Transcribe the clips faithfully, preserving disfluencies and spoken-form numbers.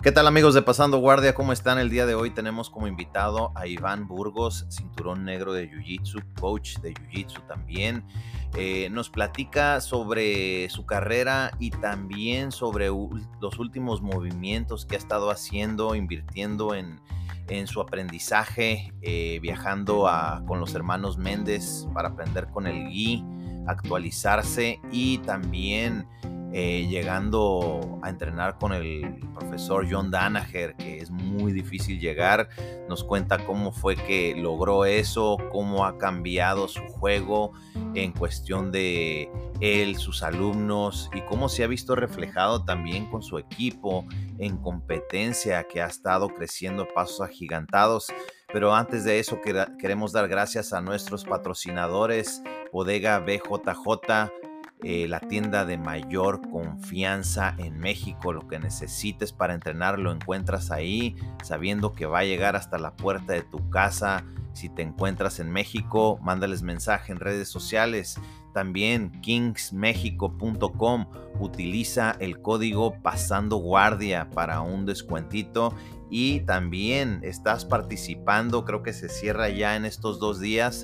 ¿Qué tal, amigos de Pasando Guardia? ¿Cómo están? El día de hoy tenemos como invitado a Iván Burgos, cinturón negro de Jiu-Jitsu, coach de Jiu-Jitsu también. Eh, nos platica sobre su carrera y también sobre los últimos movimientos que ha estado haciendo, invirtiendo en, en su aprendizaje, eh, viajando a, con los hermanos Méndez para aprender con el Gi, actualizarse y también Eh, llegando a entrenar con el profesor John Danaher, que es muy difícil llegar. Nos cuenta cómo fue que logró eso, cómo ha cambiado su juego en cuestión de él, sus alumnos, y cómo se ha visto reflejado también con su equipo en competencia, que ha estado creciendo a pasos agigantados. Pero antes de eso, queremos dar gracias a nuestros patrocinadores, Bodega B J J, Eh, la tienda de mayor confianza en México. Lo que necesites para entrenar lo encuentras ahí, sabiendo que va a llegar hasta la puerta de tu casa. Si te encuentras en México, mándales mensaje en redes sociales. También kings mexico punto com, utiliza el código Pasando Guardia para un descuentito. Y también estás participando, creo que se cierra ya en estos dos días,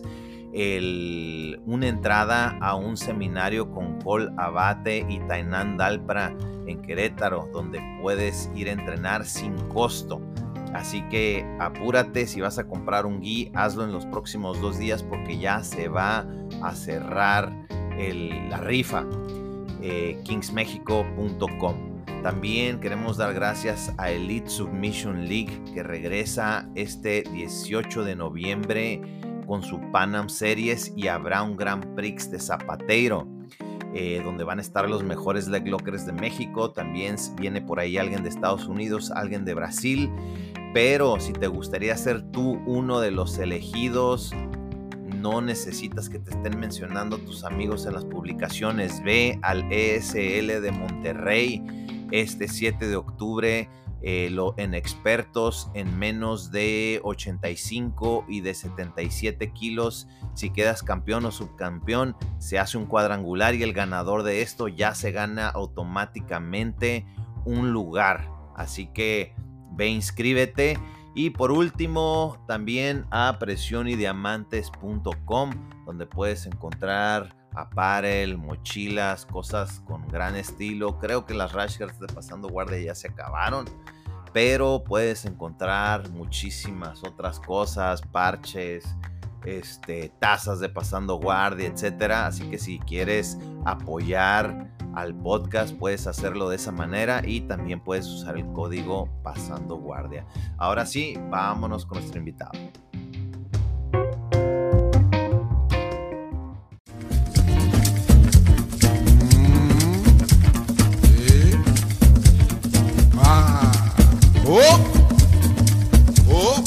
El, una entrada a un seminario con Paul Abate y Tainan Dalpra en Querétaro, donde puedes ir a entrenar sin costo. Así que apúrate, si vas a comprar un Gi, hazlo en los próximos dos días porque ya se va a cerrar el, la rifa. eh, kings mexico punto com. También queremos dar gracias a Elite Submission League, que regresa este dieciocho de noviembre con su Pan Am Series, y habrá un Grand Prix de Zapateiro, eh, donde van a estar los mejores leg lockers de México. También viene por ahí alguien de Estados Unidos, alguien de Brasil. Pero si te gustaría ser tú uno de los elegidos, no necesitas que te estén mencionando tus amigos en las publicaciones. Ve al E S L de Monterrey este siete de octubre. Eh, lo, en expertos en menos de ochenta y cinco y de setenta y siete kilos. Si quedas campeón o subcampeón, se hace un cuadrangular y el ganador de esto ya se gana automáticamente un lugar. Así que ve, inscríbete. Y por último, también a presión y diamantes punto com, donde puedes encontrar apparel, mochilas, cosas con gran estilo. Creo que las rash guards de Pasando Guardia ya se acabaron, pero puedes encontrar muchísimas otras cosas, parches, este, tazas de Pasando Guardia, etcétera. Así que si quieres apoyar al podcast, puedes hacerlo de esa manera y también puedes usar el código Pasando Guardia. Ahora sí, vámonos con nuestro invitado. ¡Oh! ¡Oh!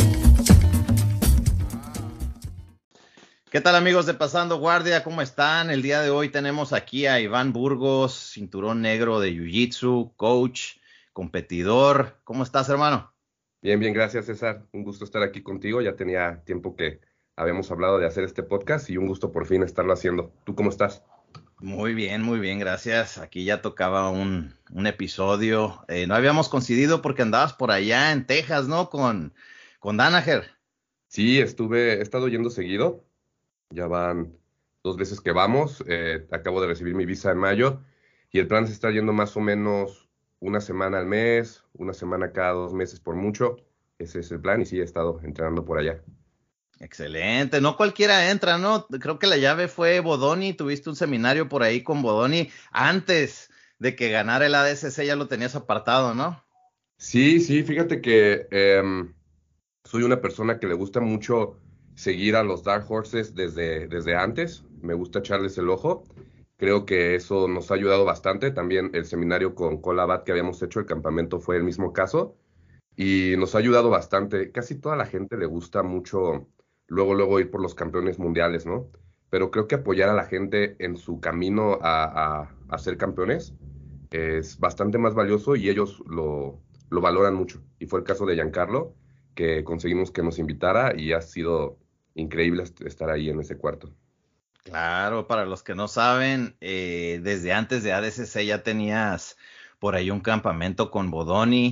¿Qué tal, amigos de Pasando Guardia? ¿Cómo están? El día de hoy tenemos aquí a Iván Burgos, cinturón negro de Jiu-Jitsu, coach, competidor. ¿Cómo estás, hermano? Bien, bien, gracias, César. Un gusto estar aquí contigo. Ya tenía tiempo que habíamos hablado de hacer este podcast y un gusto por fin estarlo haciendo. ¿Tú cómo estás? Muy bien, muy bien, gracias. Aquí ya tocaba un, un episodio. Eh, no habíamos coincidido porque andabas por allá en Texas, ¿no? Con, con Danaher. Sí, estuve, he estado yendo seguido. Ya van dos veces que vamos. Eh, acabo de recibir mi visa en mayo y el plan es estar yendo más o menos una semana al mes, una semana cada dos meses por mucho. Ese es el plan y sí, he estado entrenando por allá. Excelente, no cualquiera entra, ¿no? Creo que la llave fue Bodoni, tuviste un seminario por ahí con Bodoni antes de que ganara el A D C C, ya lo tenías apartado, ¿no? Sí, sí, fíjate que em, soy una persona que le gusta mucho seguir a los Dark Horses desde, desde antes. Me gusta echarles el ojo. Creo que eso nos ha ayudado bastante. También el seminario con Colabat que habíamos hecho, el campamento fue el mismo caso. Y nos ha ayudado bastante. Casi toda la gente le gusta mucho luego, luego ir por los campeones mundiales, ¿no? Pero creo que apoyar a la gente en su camino a, a, a ser campeones es bastante más valioso y ellos lo, lo valoran mucho. Y fue el caso de Giancarlo, que conseguimos que nos invitara y ha sido increíble estar ahí en ese cuarto. Claro, para los que no saben, eh, desde antes de A D C C ya tenías por ahí un campamento con Bodoni.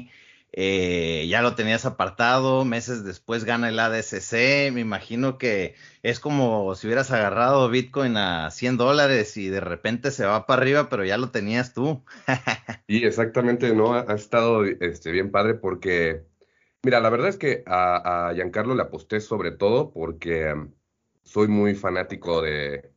eh, ya lo tenías apartado, meses después gana el A D C C, me imagino que es como si hubieras agarrado Bitcoin a cien dólares y de repente se va para arriba, pero ya lo tenías tú. Y exactamente, ¿no? Ha, ha estado este, bien padre porque, mira, la verdad es que a, a Giancarlo le aposté sobre todo porque um, soy muy fanático de,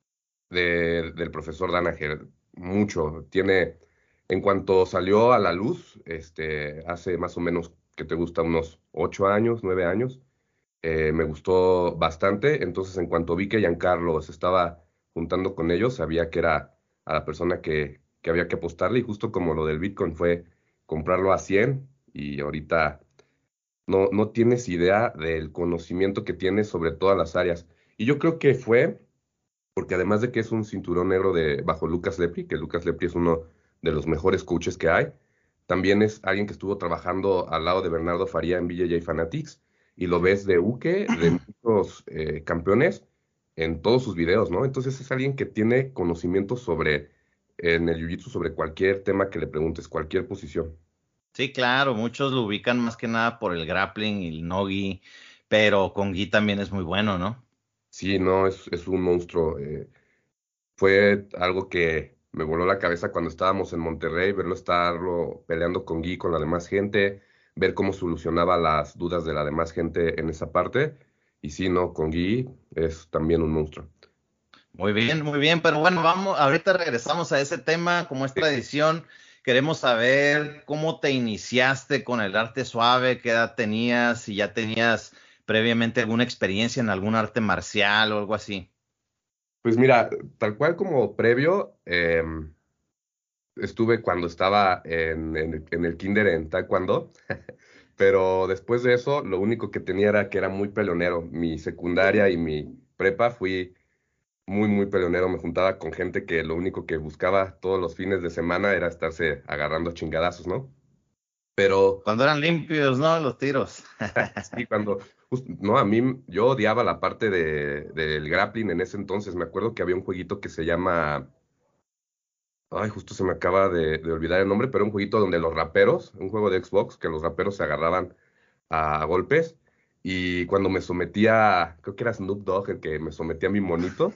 de- del profesor Danaher, mucho. Tiene, en cuanto salió a la luz, este, hace más o menos, que te gusta, unos ocho años, nueve años, eh, me gustó bastante. Entonces, en cuanto vi que Giancarlo se estaba juntando con ellos, sabía que era a la persona que, que había que apostarle, y justo como lo del Bitcoin fue comprarlo a cien, y ahorita no, no tienes idea del conocimiento que tiene sobre todas las áreas. Y yo creo que fue porque además de que es un cinturón negro de, bajo Lucas Lepri, que Lucas Lepri es uno de los mejores coaches que hay, también es alguien que estuvo trabajando al lado de Bernardo Faría en B J J Fanatics, y lo ves de Uke, de muchos eh, campeones, en todos sus videos, ¿no? Entonces es alguien que tiene conocimiento sobre, en el Jiu-Jitsu, sobre cualquier tema que le preguntes, cualquier posición. Sí, claro, muchos lo ubican más que nada por el grappling y el no-gi, pero con gi también es muy bueno, ¿no? Sí, no, es, es un monstruo. eh, Fue algo que me voló la cabeza cuando estábamos en Monterrey, verlo estarlo peleando con Guy, con la demás gente, ver cómo solucionaba las dudas de la demás gente en esa parte. Y sí, no, con Guy es también un monstruo. Muy bien, muy bien, pero bueno, vamos, ahorita regresamos a ese tema, como es Sí. tradición, queremos saber cómo te iniciaste con el arte suave, qué edad tenías, si ya tenías previamente alguna experiencia en algún arte marcial o algo así. Pues mira, tal cual como previo, em, estuve cuando estaba en, en, en el kinder en Taekwondo, pero después de eso, lo único que tenía era que era muy peleonero. Mi secundaria y mi prepa fui muy, muy peleonero. Me juntaba con gente que lo único que buscaba todos los fines de semana era estarse agarrando a chingadazos, ¿no? Pero Cuando eran limpios, ¿no? Los tiros. sí, cuando, just- no, a mí, yo odiaba la parte de, del grappling en ese entonces. Me acuerdo que había un jueguito que se llama, ay, justo se me acaba de, de olvidar el nombre, pero un jueguito donde los raperos, un juego de Xbox, que los raperos se agarraban a golpes. Y cuando me sometía, creo que era Snoop Dogg el que me sometía a mi monito.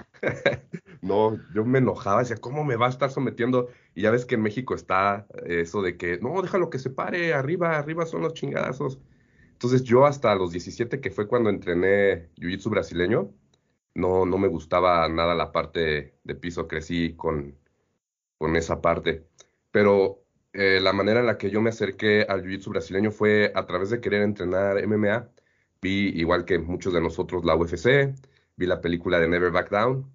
No, yo me enojaba, decía, ¿cómo me va a estar sometiendo? Y ya ves que en México está eso de que, no, déjalo que se pare, arriba, arriba son los chingadazos. Entonces yo hasta los diecisiete, que fue cuando entrené Jiu-Jitsu brasileño, no, no me gustaba nada la parte de piso, crecí con, con esa parte. Pero eh, la manera en la que yo me acerqué al Jiu-Jitsu brasileño fue a través de querer entrenar M M A. Vi, igual que muchos de nosotros, la U F C, vi la película de Never Back Down,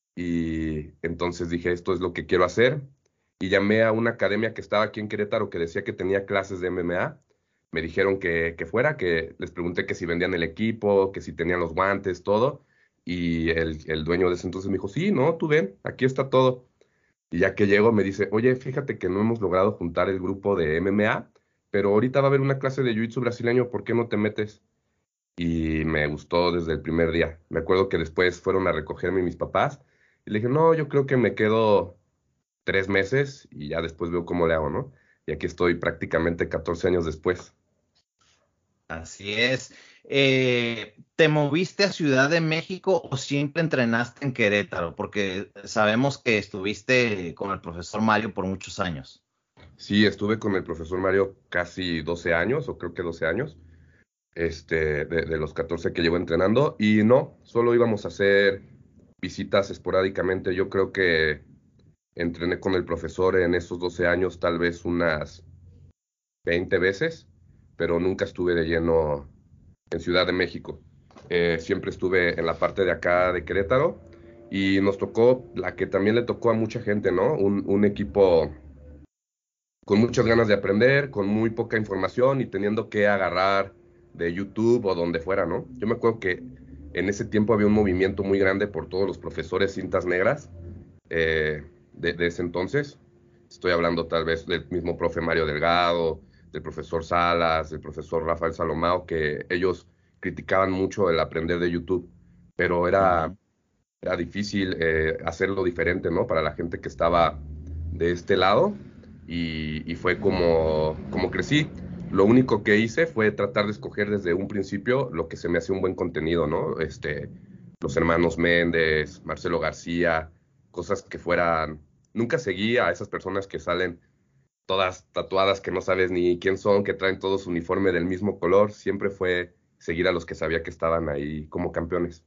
y entonces dije, esto es lo que quiero hacer. Y llamé a una academia que estaba aquí en Querétaro que decía que tenía clases de M M A. Me dijeron que, que fuera, que les pregunté que si vendían el equipo, que si tenían los guantes, todo. Y el, el dueño de ese entonces me dijo, sí, no, tú ven, aquí está todo. Y ya que llego me dice, oye, fíjate que no hemos logrado juntar el grupo de M M A, pero ahorita va a haber una clase de Jiu-Jitsu brasileño, ¿por qué no te metes? Y me gustó desde el primer día. Me acuerdo que después fueron a recogerme mis papás y le dije, no, yo creo que me quedo tres meses y ya después veo cómo le hago, ¿no? Y aquí estoy prácticamente catorce años después. Así es. Eh, ¿te moviste a Ciudad de México o siempre entrenaste en Querétaro? Porque sabemos que estuviste con el profesor Mario por muchos años. Sí, estuve con el profesor Mario casi doce años, o creo que doce años, este, de, de los catorce que llevo entrenando, y no, solo íbamos a hacer visitas esporádicamente. Yo creo que entrené con el profesor en esos doce años tal vez unas veinte veces, pero nunca estuve de lleno en Ciudad de México. Eh, siempre estuve en la parte de acá de Querétaro, y nos tocó la que también le tocó a mucha gente, ¿no? Un, un equipo con muchas ganas de aprender, con muy poca información y teniendo que agarrar de YouTube o donde fuera, ¿no? Yo me acuerdo que en ese tiempo había un movimiento muy grande por todos los profesores cintas negras, eh, de, de ese entonces. Estoy hablando tal vez del mismo profe Mario Delgado, del profesor Salas, del profesor Rafael Salomao, que ellos criticaban mucho el aprender de YouTube, pero era, Ujú. era difícil eh, hacerlo diferente, ¿no? Para la gente que estaba de este lado, y, y fue como, como crecí. Lo único que hice fue tratar de escoger desde un principio lo que se me hacía un buen contenido, ¿no? Este, los hermanos Méndez, Marcelo García, cosas que fueran... Nunca seguí a esas personas que salen todas tatuadas, que no sabes ni quién son, que traen todo su uniforme del mismo color. Siempre fue seguir a los que sabía que estaban ahí como campeones.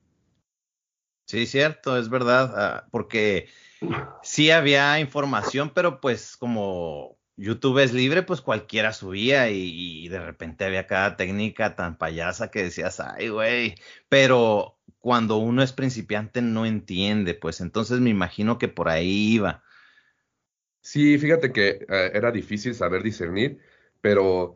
Sí, cierto, es verdad, ah, porque sí había información, pero pues como YouTube es libre, pues cualquiera subía y, y de repente había cada técnica tan payasa que decías, ay, güey, pero cuando uno es principiante no entiende, pues entonces me imagino que por ahí iba. Sí, fíjate que eh, era difícil saber discernir, pero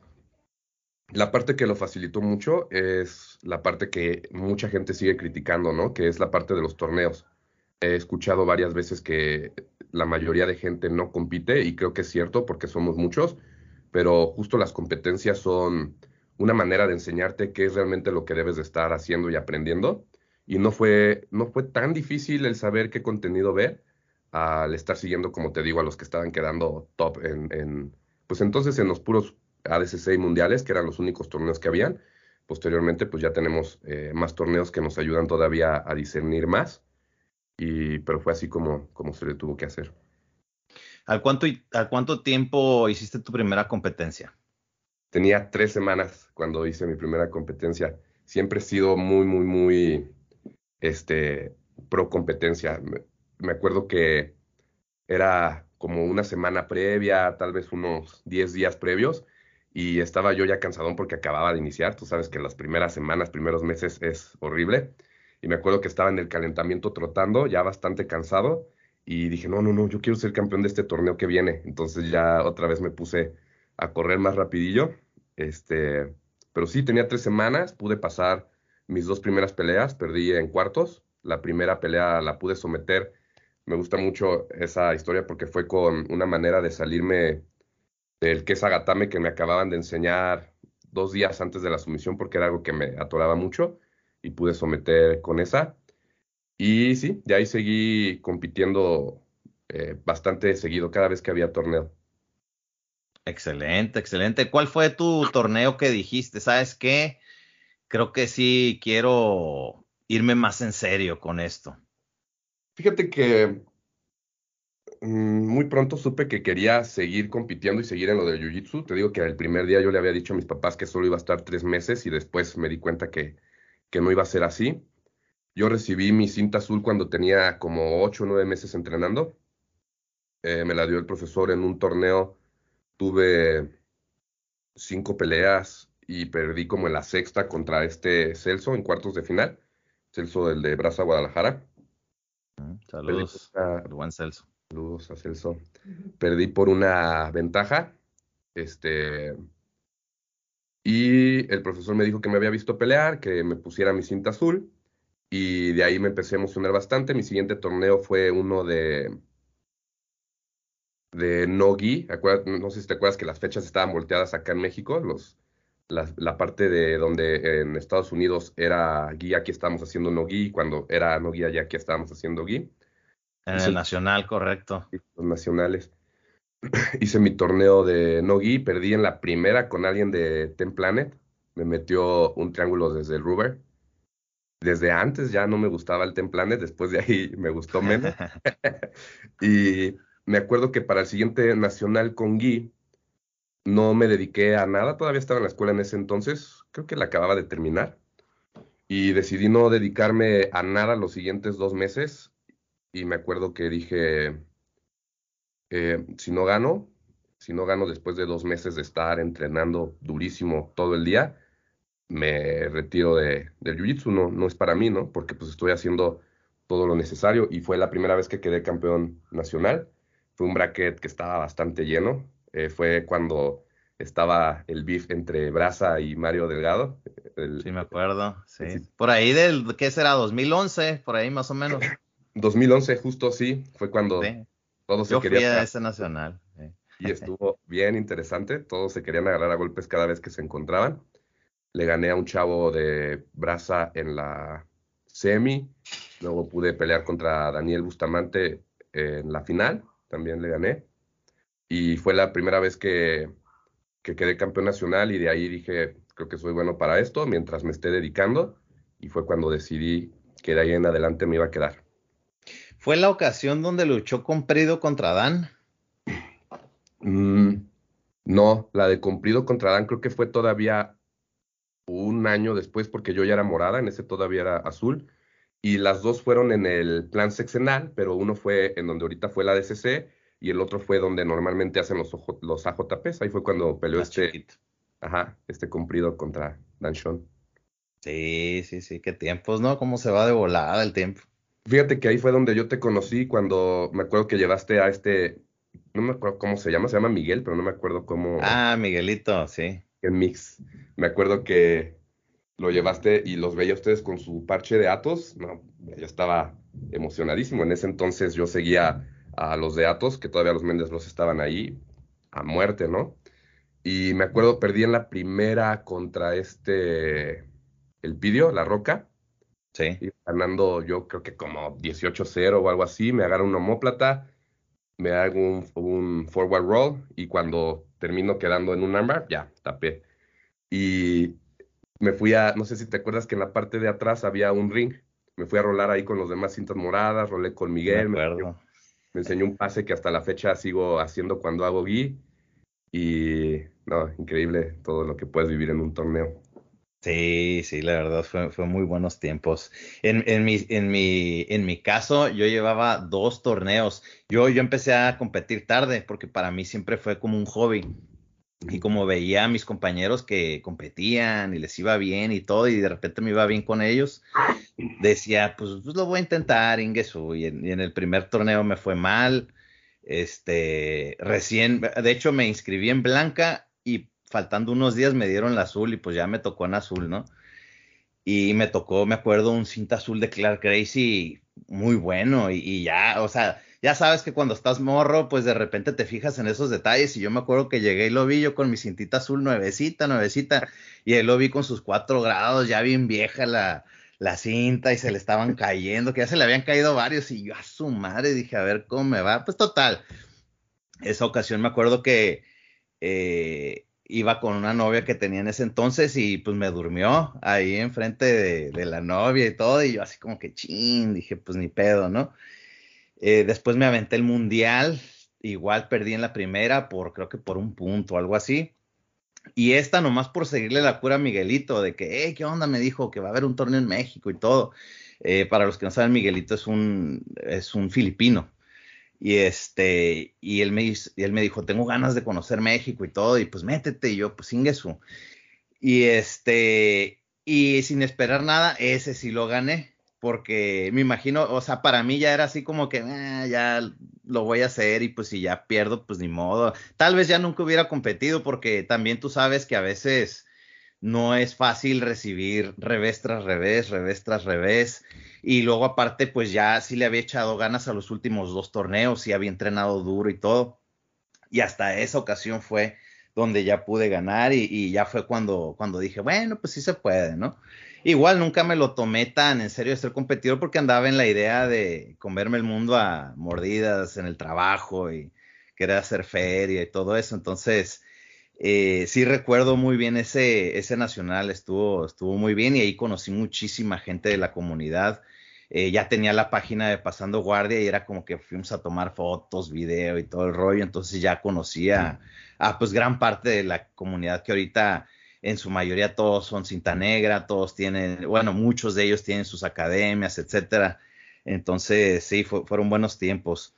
la parte que lo facilitó mucho es la parte que mucha gente sigue criticando, ¿no? Que es la parte de los torneos. He escuchado varias veces que la mayoría de gente no compite y creo que es cierto porque somos muchos, pero justo las competencias son una manera de enseñarte qué es realmente lo que debes de estar haciendo y aprendiendo. Y no fue, no fue tan difícil el saber qué contenido ver al estar siguiendo, como te digo, a los que estaban quedando top en, en pues entonces en los puros A D C C y mundiales, que eran los únicos torneos que habían. Posteriormente, pues ya tenemos eh, más torneos que nos ayudan todavía a discernir más, y, pero fue así como, como se le tuvo que hacer. ¿Al cuánto, y- al cuánto tiempo hiciste tu primera competencia? Tenía tres semanas cuando hice mi primera competencia. Siempre he sido muy, muy, muy, este, pro competencia. Me, me acuerdo que era como una semana previa, tal vez unos diez días previos, y estaba yo ya cansadón porque acababa de iniciar. Tú sabes que las primeras semanas, primeros meses es horrible. Y me acuerdo que estaba en el calentamiento trotando, ya bastante cansado, y dije, no, no, no, yo quiero ser campeón de este torneo que viene. Entonces ya otra vez me puse a correr más rapidillo. Este, pero sí, tenía tres semanas, pude pasar mis dos primeras peleas, perdí en cuartos. La primera pelea la pude someter. Me gusta mucho esa historia porque fue con una manera de salirme del Kesa Gatame que me acababan de enseñar dos días antes de la sumisión porque era algo que me atoraba mucho y pude someter con esa. Y sí, de ahí seguí compitiendo eh, bastante seguido cada vez que había torneo. Excelente, excelente. ¿Cuál fue tu torneo que dijiste? ¿Sabes qué? Creo que sí quiero irme más en serio con esto. Fíjate que mm, muy pronto supe que quería seguir compitiendo y seguir en lo del Jiu-Jitsu. Te digo que el primer día yo le había dicho a mis papás que solo iba a estar tres meses y después me di cuenta que, que no iba a ser así. Yo recibí mi cinta azul cuando tenía como ocho o nueve meses entrenando. Eh, me la dio el profesor en un torneo. Tuve cinco peleas y perdí como en la sexta contra este Celso en cuartos de final. Celso, el de Brasa Guadalajara. Mm, Perdí por Saludos una, al buen Celso. saludos a Celso. Perdí por una ventaja. Este, y el profesor me dijo que me había visto pelear, que me pusiera mi cinta azul. Y de ahí me empecé a emocionar bastante. Mi siguiente torneo fue uno de de no-gi. Acuérdate- No sé si te acuerdas que las fechas estaban volteadas acá en México. Los, la, la parte de donde en Estados Unidos era gi, aquí estábamos haciendo no-gi. Cuando era no-gi allá, aquí estábamos haciendo gi. En el Hice Nacional, correcto. los nacionales. Hice mi torneo de no-gi. Perdí en la primera con alguien de Ten Planet. Me metió un triángulo desde el rubber. Desde antes ya no me gustaba el Ten Planet. Después de ahí me gustó menos. Y me acuerdo que para el siguiente nacional con gi no me dediqué a nada, todavía estaba en la escuela en ese entonces, creo que la acababa de terminar, y decidí no dedicarme a nada los siguientes dos meses, y me acuerdo que dije, eh, si no gano, si no gano después de dos meses de estar entrenando durísimo todo el día, me retiro de, del Jiu-Jitsu, no, no es para mí, ¿no? Porque pues estoy haciendo todo lo necesario, y fue la primera vez que quedé campeón nacional. Fue un bracket que estaba bastante lleno. Eh, fue cuando estaba el beef entre Brasa y Mario Delgado. Sí, El, me acuerdo, el sí. sis- Por ahí del, ¿qué será? dos mil once, por ahí más o menos. dos mil once, justo sí, fue cuando Sí. todos se Yo fui querían a agarrar ese Nacional. Sí. y estuvo bien interesante. Todos se querían agarrar a golpes cada vez que se encontraban. Le gané a un chavo de Brasa en la semi. Luego pude pelear contra Daniel Bustamante en la final. También le gané. Y fue la primera vez que, que quedé campeón nacional y de ahí dije, creo que soy bueno para esto mientras me esté dedicando y fue cuando decidí que de ahí en adelante me iba a quedar. ¿Fue la ocasión donde luchó Comprido contra Dan? Mm, no, la de Cumplido contra Dan creo que fue todavía un año después porque yo ya era morada, en ese todavía era azul. Y las dos fueron en el plan sexenal, pero uno fue en donde ahorita fue la D C C y el otro fue donde normalmente hacen los, ojo- los A J Ps. Ahí fue cuando peleó Más este, chiquito. ajá, este Cumplido contra Dan Sean. Sí, sí, sí, qué tiempos, ¿no? Cómo se va de volada el tiempo. Fíjate que ahí fue donde yo te conocí cuando me acuerdo que llevaste a este, no me acuerdo cómo se llama, se llama Miguel, pero no me acuerdo cómo, Ah, Miguelito, sí. qué mix. Me acuerdo que lo llevaste y los veía a ustedes con su parche de Atos. No, yo estaba emocionadísimo. En ese entonces yo seguía a los de Atos, que todavía los Méndez los estaban ahí a muerte, ¿no? Y me acuerdo, perdí en la primera contra este, el Pidio, La Roca, Sí, y ganando yo creo que como dieciocho cero o algo así. Me agarro un omóplata, me hago un, un forward roll y cuando termino quedando en un armbar, ya, tapé. Y me fui a, no sé si te acuerdas que en la parte de atrás había un ring. Me fui a rolar ahí con los demás cintas moradas, rolé con sí me Miguel, me enseñó, acuerdo. me enseñó un pase que hasta la fecha sigo haciendo cuando hago gui. Y no, increíble todo lo que puedes vivir en un torneo. Sí, sí, la verdad fue, fue muy buenos tiempos. En, en mi, en mi, en mi caso, yo llevaba dos torneos. Yo, yo empecé a competir tarde porque para mí siempre fue como un hobby. Y Ujú. como veía a mis compañeros que competían y les iba bien y todo, y de repente me iba bien con ellos, decía, pues, pues lo voy a intentar, Ingesu. Y en, y en el primer torneo me fue mal. Este, recién, de hecho, me inscribí en blanca y faltando unos días me dieron la azul y pues ya me tocó en azul, ¿no? Y me tocó, me acuerdo, un cinta azul de Clark Gracie muy bueno y, y ya, o sea, ya sabes que cuando estás morro, pues de repente te fijas en esos detalles y yo me acuerdo que llegué y lo vi yo con mi cintita azul nuevecita, nuevecita, y él lo vi con sus cuatro grados, ya bien vieja la, la cinta y se le estaban cayendo, que ya se le habían caído varios y yo a su madre dije, a ver cómo me va. Pues total, esa ocasión me acuerdo que eh, iba con una novia que tenía en ese entonces y pues me durmió ahí enfrente de, de la novia y todo, y yo así como que chin, dije pues ni pedo, ¿no? Eh, después me aventé el mundial, igual perdí en la primera por creo que por un punto o algo así. Y esta nomás por seguirle la cura a Miguelito, de que, hey, ¿qué onda? Me dijo que va a haber un torneo en México y todo. Eh, para los que no saben, Miguelito es un, es un filipino. Y este, y él me, dice- y él me dijo, tengo ganas de conocer México y todo, y pues métete, y yo, pues ingreso. Y este, y sin esperar nada, ese sí lo gané, porque me imagino, o sea, para mí ya era así como que, "Ah, ya lo voy a hacer, y pues si ya pierdo, pues ni modo. Tal vez ya nunca hubiera competido, porque también tú sabes que a veces no es fácil recibir revés tras revés, revés tras revés. Y luego aparte, pues ya sí le había echado ganas a los últimos dos torneos y había entrenado duro y todo. Y hasta esa ocasión fue donde ya pude ganar y, y ya fue cuando, cuando dije, bueno, pues sí se puede, ¿no? Igual nunca me lo tomé tan en serio de ser competidor porque andaba en la idea de comerme el mundo a mordidas en el trabajo y querer hacer feria y todo eso. Entonces, eh, sí recuerdo muy bien ese, ese nacional, estuvo, estuvo muy bien y ahí conocí muchísima gente de la comunidad. Eh, ya tenía la página de Pasando Guardia y era como que fuimos a tomar fotos, video y todo el rollo, entonces ya conocía a pues gran parte de la comunidad que ahorita en su mayoría todos son cinta negra, todos tienen, bueno, muchos de ellos tienen sus academias, etcétera. Entonces, sí, fue, fueron buenos tiempos.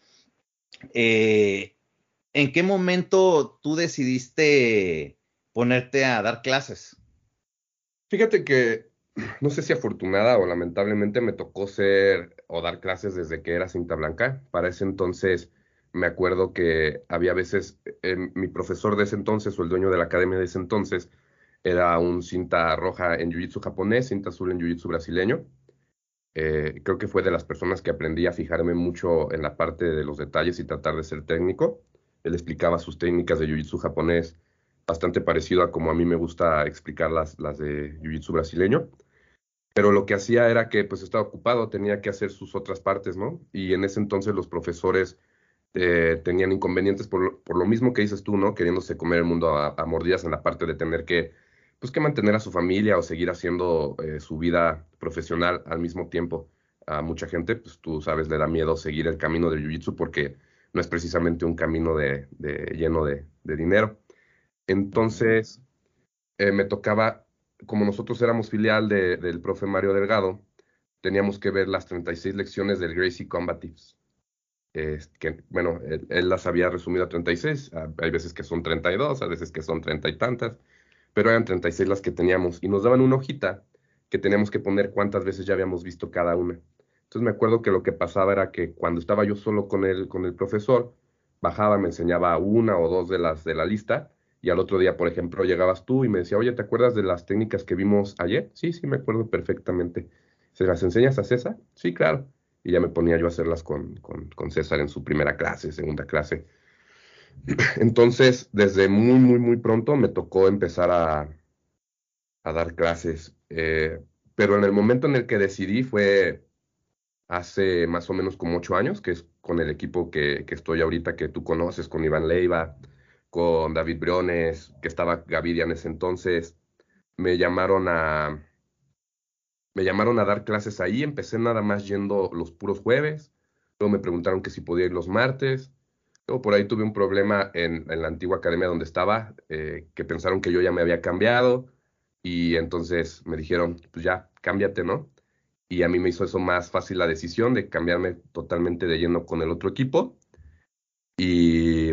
Eh, ¿En qué momento tú decidiste ponerte a dar clases? Fíjate que no sé si afortunada o lamentablemente me tocó ser o dar clases desde que era cinta blanca. Para ese entonces me acuerdo que había veces, eh, mi profesor de ese entonces o el dueño de la academia de ese entonces era un cinta roja en jiu-jitsu japonés, cinta azul en jiu-jitsu brasileño. Eh, creo que fue de las personas que aprendí a fijarme mucho en la parte de los detalles y tratar de ser técnico. Él explicaba sus técnicas de jiu-jitsu japonés bastante parecido a como a mí me gusta explicar las, las de jiu-jitsu brasileño. Pero lo que hacía era que pues estaba ocupado, tenía que hacer sus otras partes, ¿no? Y en ese entonces los profesores eh, tenían inconvenientes por, lo- por lo mismo que dices tú, ¿no? Queriéndose comer el mundo a, a mordidas en la parte de tener que, pues, que mantener a su familia o seguir haciendo eh, su vida profesional al mismo tiempo. A mucha gente, pues tú sabes, le da miedo seguir el camino del jiu-jitsu porque no es precisamente un camino de, de- lleno de, de dinero. Ujú. Entonces, eh, me tocaba, como nosotros éramos filial de- del profe Mario Delgado, teníamos que ver las treinta y seis lecciones del Gracie Combatives. Es que, bueno, él, él las había resumido a treinta y seis, a- hay veces que son treinta y dos, a veces que son treinta y tantas, pero eran treinta y seis las que teníamos, y nos daban una hojita que teníamos que poner cuántas veces ya habíamos visto cada una. Entonces me acuerdo que lo que pasaba era que cuando estaba yo solo con el, con el profesor, bajaba, me enseñaba una o dos de las de la lista, y al otro día, por ejemplo, llegabas tú y me decía, oye, ¿te acuerdas de las técnicas que vimos ayer? Sí, sí, me acuerdo perfectamente. ¿Se las enseñas a César? Sí, claro. Y ya me ponía yo a hacerlas con, con, con César en su primera clase, segunda clase. Entonces, desde muy, muy, muy pronto me tocó empezar a, a dar clases. Eh, pero en el momento en el que decidí fue hace más o menos como ocho años, que es con el equipo que, que estoy ahorita, que tú conoces, con Iván Leiva, con David Briones, que estaba Gaviria en ese entonces. Me llamaron a, me llamaron a dar clases ahí, empecé nada más yendo los puros jueves, luego me preguntaron que si podía ir los martes, luego por ahí tuve un problema en, en la antigua academia donde estaba, eh, que pensaron que yo ya me había cambiado, y entonces me dijeron, pues ya, cámbiate, ¿no? Y a mí me hizo eso más fácil la decisión de cambiarme totalmente de lleno con el otro equipo, y,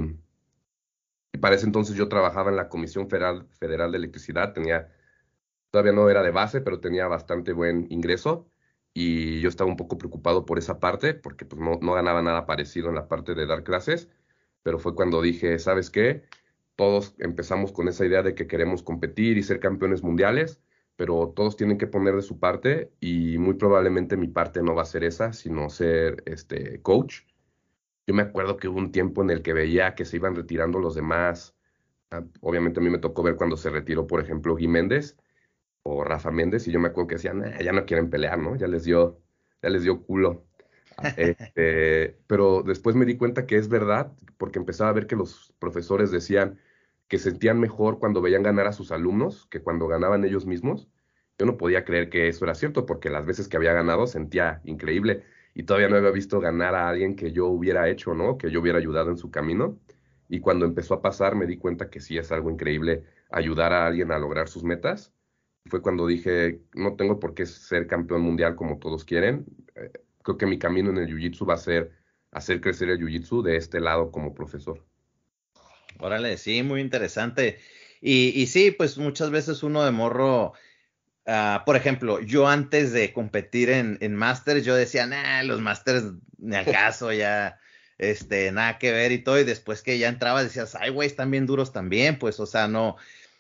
y para ese entonces yo trabajaba en la Comisión Federal, Federal de Electricidad, tenía todavía no era de base, pero tenía bastante buen ingreso y yo estaba un poco preocupado por esa parte porque pues, no, no ganaba nada parecido en la parte de dar clases, pero fue cuando dije, ¿sabes qué? Todos empezamos con esa idea de que queremos competir y ser campeones mundiales, pero todos tienen que poner de su parte y muy probablemente mi parte no va a ser esa, sino ser este coach. Yo me acuerdo que hubo un tiempo en el que veía que se iban retirando los demás. Ah, obviamente a mí me tocó ver cuando se retiró, por ejemplo, Guy Méndez o Rafa Méndez, y yo me acuerdo que decían, "Nah, ya no quieren pelear, ¿no? Ya les dio, ya les dio culo. Ah, Este, pero después me di cuenta que es verdad, porque empezaba a ver que los profesores decían que sentían mejor cuando veían ganar a sus alumnos que cuando ganaban ellos mismos. Yo no podía creer que eso era cierto, porque las veces que había ganado sentía increíble y todavía no había visto ganar a alguien que yo hubiera hecho, ¿no? Que yo hubiera ayudado en su camino. Y cuando empezó a pasar, me di cuenta que sí es algo increíble ayudar a alguien a lograr sus metas. Fue cuando dije, no tengo por qué ser campeón mundial como todos quieren. Eh, creo que mi camino en el Jiu-Jitsu va a ser hacer crecer el Jiu-Jitsu de este lado como profesor. Órale, sí, muy interesante. Y, y sí, pues muchas veces uno de morro, ah, por ejemplo, yo antes de competir en, en Masters, yo decía, nah, los Masters ni al caso, ya, este, nada que ver y todo. Y después que ya entraba, decías, ay, güey, están bien duros también, pues, o sea, no.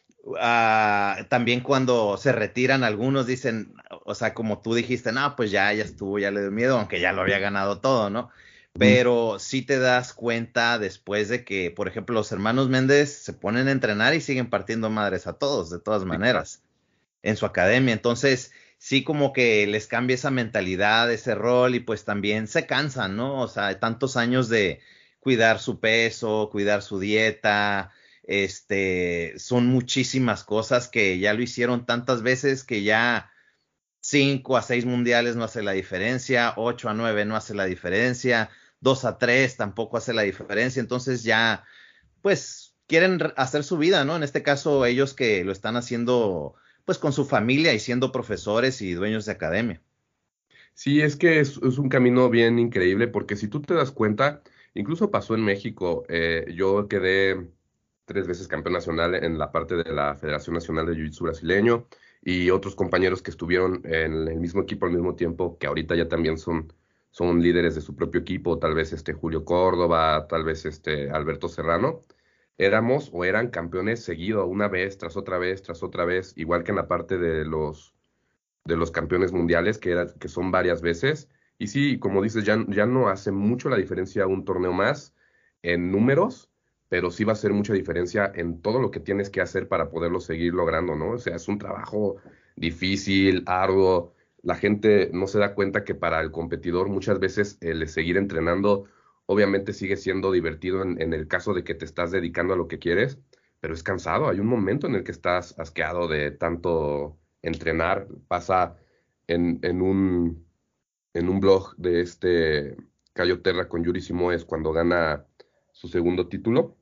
Ah, también cuando se retiran algunos dicen, o sea, como tú dijiste, no, pues ya, ya estuvo, ya le dio miedo, aunque ya lo había ganado todo, ¿no? Ujú. Pero sí te das cuenta después de que, por ejemplo, los hermanos Méndez se ponen a entrenar y siguen partiendo madres a todos, de todas Sí, claro. maneras, en su academia. Entonces, sí como que les cambia esa mentalidad, ese rol y pues también se cansan, ¿no? O sea, tantos años de cuidar su peso, cuidar su dieta, este, son muchísimas cosas que ya lo hicieron tantas veces que ya cinco a seis mundiales no hace la diferencia, ocho a nueve no hace la diferencia, dos a tres tampoco hace la diferencia, entonces ya, pues, quieren hacer su vida, ¿no? En este caso, ellos que lo están haciendo, pues, con su familia y siendo profesores y dueños de academia. Sí, es que es, es un camino bien increíble porque si tú te das cuenta, incluso pasó en México, eh, yo quedé tres veces campeón nacional en la parte de la Federación Nacional de Jiu-Jitsu brasileño y otros compañeros que estuvieron en el mismo equipo al mismo tiempo, que ahorita ya también son, son líderes de su propio equipo, tal vez este Julio Córdoba, tal vez este Alberto Serrano, éramos o eran campeones seguido una vez tras otra vez tras otra vez, igual que en la parte de los de los campeones mundiales, que, era, que son varias veces. Y sí, como dices, ya, ya no hace mucho la diferencia un torneo más en números, pero sí va a hacer mucha diferencia en todo lo que tienes que hacer para poderlo seguir logrando, ¿no? O sea, es un trabajo difícil, arduo. La gente no se da cuenta que para el competidor muchas veces el seguir entrenando Obviamente sigue siendo divertido en, en el caso de que te estás dedicando a lo que quieres, pero es cansado. Hay un momento en el que estás asqueado de tanto entrenar. Pasa en, en un, en un blog de este Cayo Terra con Yuri Simoes cuando gana su segundo título.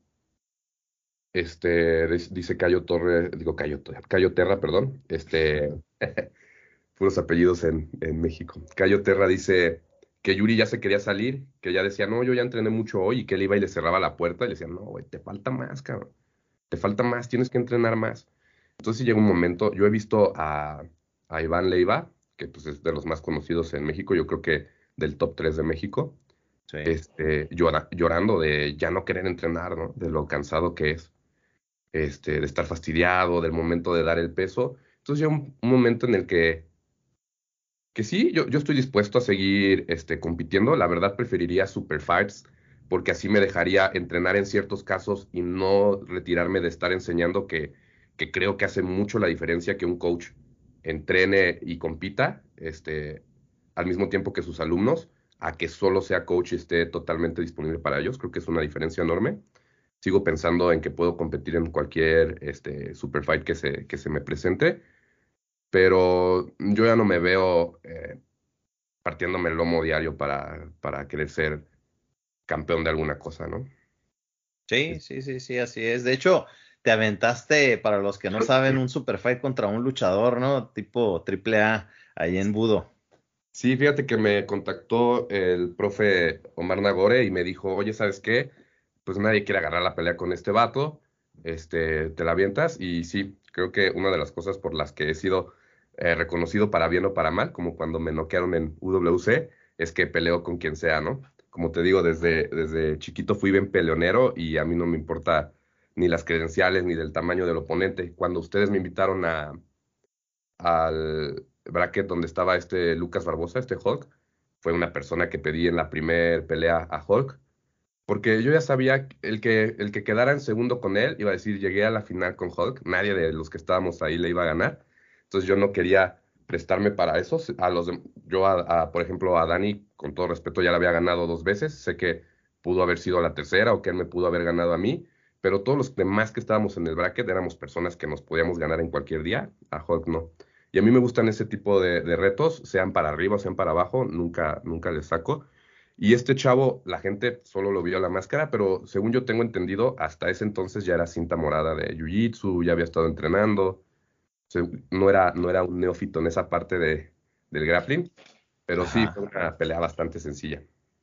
Este, dis- dice Cayo Torre, digo Cayo, Torre- Cayo Terra, perdón, este, puros apellidos en, en México. Cayo Terra dice que Yuri ya se quería salir, que ya decía, no, yo ya entrené mucho hoy, y que él iba y le cerraba la puerta y le decía, no, güey, te falta más, cabrón, te falta más, tienes que entrenar más. Entonces sí llega un momento, yo he visto a, a Iván Leiva, que pues es de los más conocidos en México, yo creo que del top tres de México, Sí. este, llora- llorando de ya no querer entrenar, ¿no? De lo cansado que es, este, de estar fastidiado, del momento de dar el peso. Entonces llega un, un momento en el que que sí, yo, yo estoy dispuesto a seguir este, compitiendo. La verdad preferiría super fights porque así me dejaría entrenar en ciertos casos y no retirarme de estar enseñando que, que creo que hace mucho la diferencia que un coach entrene y compita este, al mismo tiempo que sus alumnos, a que solo sea coach y esté totalmente disponible para ellos. Creo que es una diferencia enorme. Sigo pensando en que puedo competir en cualquier este, super fight que se, que se me presente, pero yo ya no me veo eh, partiéndome el lomo diario para, para querer ser campeón de alguna cosa, ¿no? Sí, sí, sí, sí, así es. De hecho, te aventaste, para los que no saben, un super fight contra un luchador, ¿no? Tipo triple A, ahí en Budo. Sí, fíjate que me contactó el profe Omar Nagore y me dijo, oye, ¿sabes qué? Pues nadie quiere agarrar la pelea con este vato, este, te la avientas. Y sí, creo que una de las cosas por las que he sido eh, reconocido para bien o para mal, como cuando me noquearon en U W C, es que peleo con quien sea, ¿no? Como te digo, desde, desde chiquito fui bien peleonero y a mí no me importa ni las credenciales ni del tamaño del oponente. Cuando ustedes me invitaron a, al bracket donde estaba este Lucas Barbosa, este Hulk, fue una persona que pedí en la primer pelea a Hulk, porque yo ya sabía que el que el que quedara en segundo con él iba a decir, llegué a la final con Hulk, nadie de los que estábamos ahí le iba a ganar, entonces yo no quería prestarme para eso, a los dem- yo a, a, por ejemplo a Dani, con todo respeto, ya la había ganado dos veces, sé que pudo haber sido la tercera o que él me pudo haber ganado a mí, pero todos los demás que estábamos en el bracket éramos personas que nos podíamos ganar en cualquier día, a Hulk no. Y a mí me gustan ese tipo de, de retos, sean para arriba o sean para abajo, nunca, nunca les saco. Y este chavo, la gente solo lo vio a la máscara, pero según yo tengo entendido, hasta ese entonces ya era cinta morada de Jiu-Jitsu, ya había estado entrenando, se- no era, no era un neófito en esa parte de, del grappling, pero sí Ajá. fue una pelea bastante sencilla.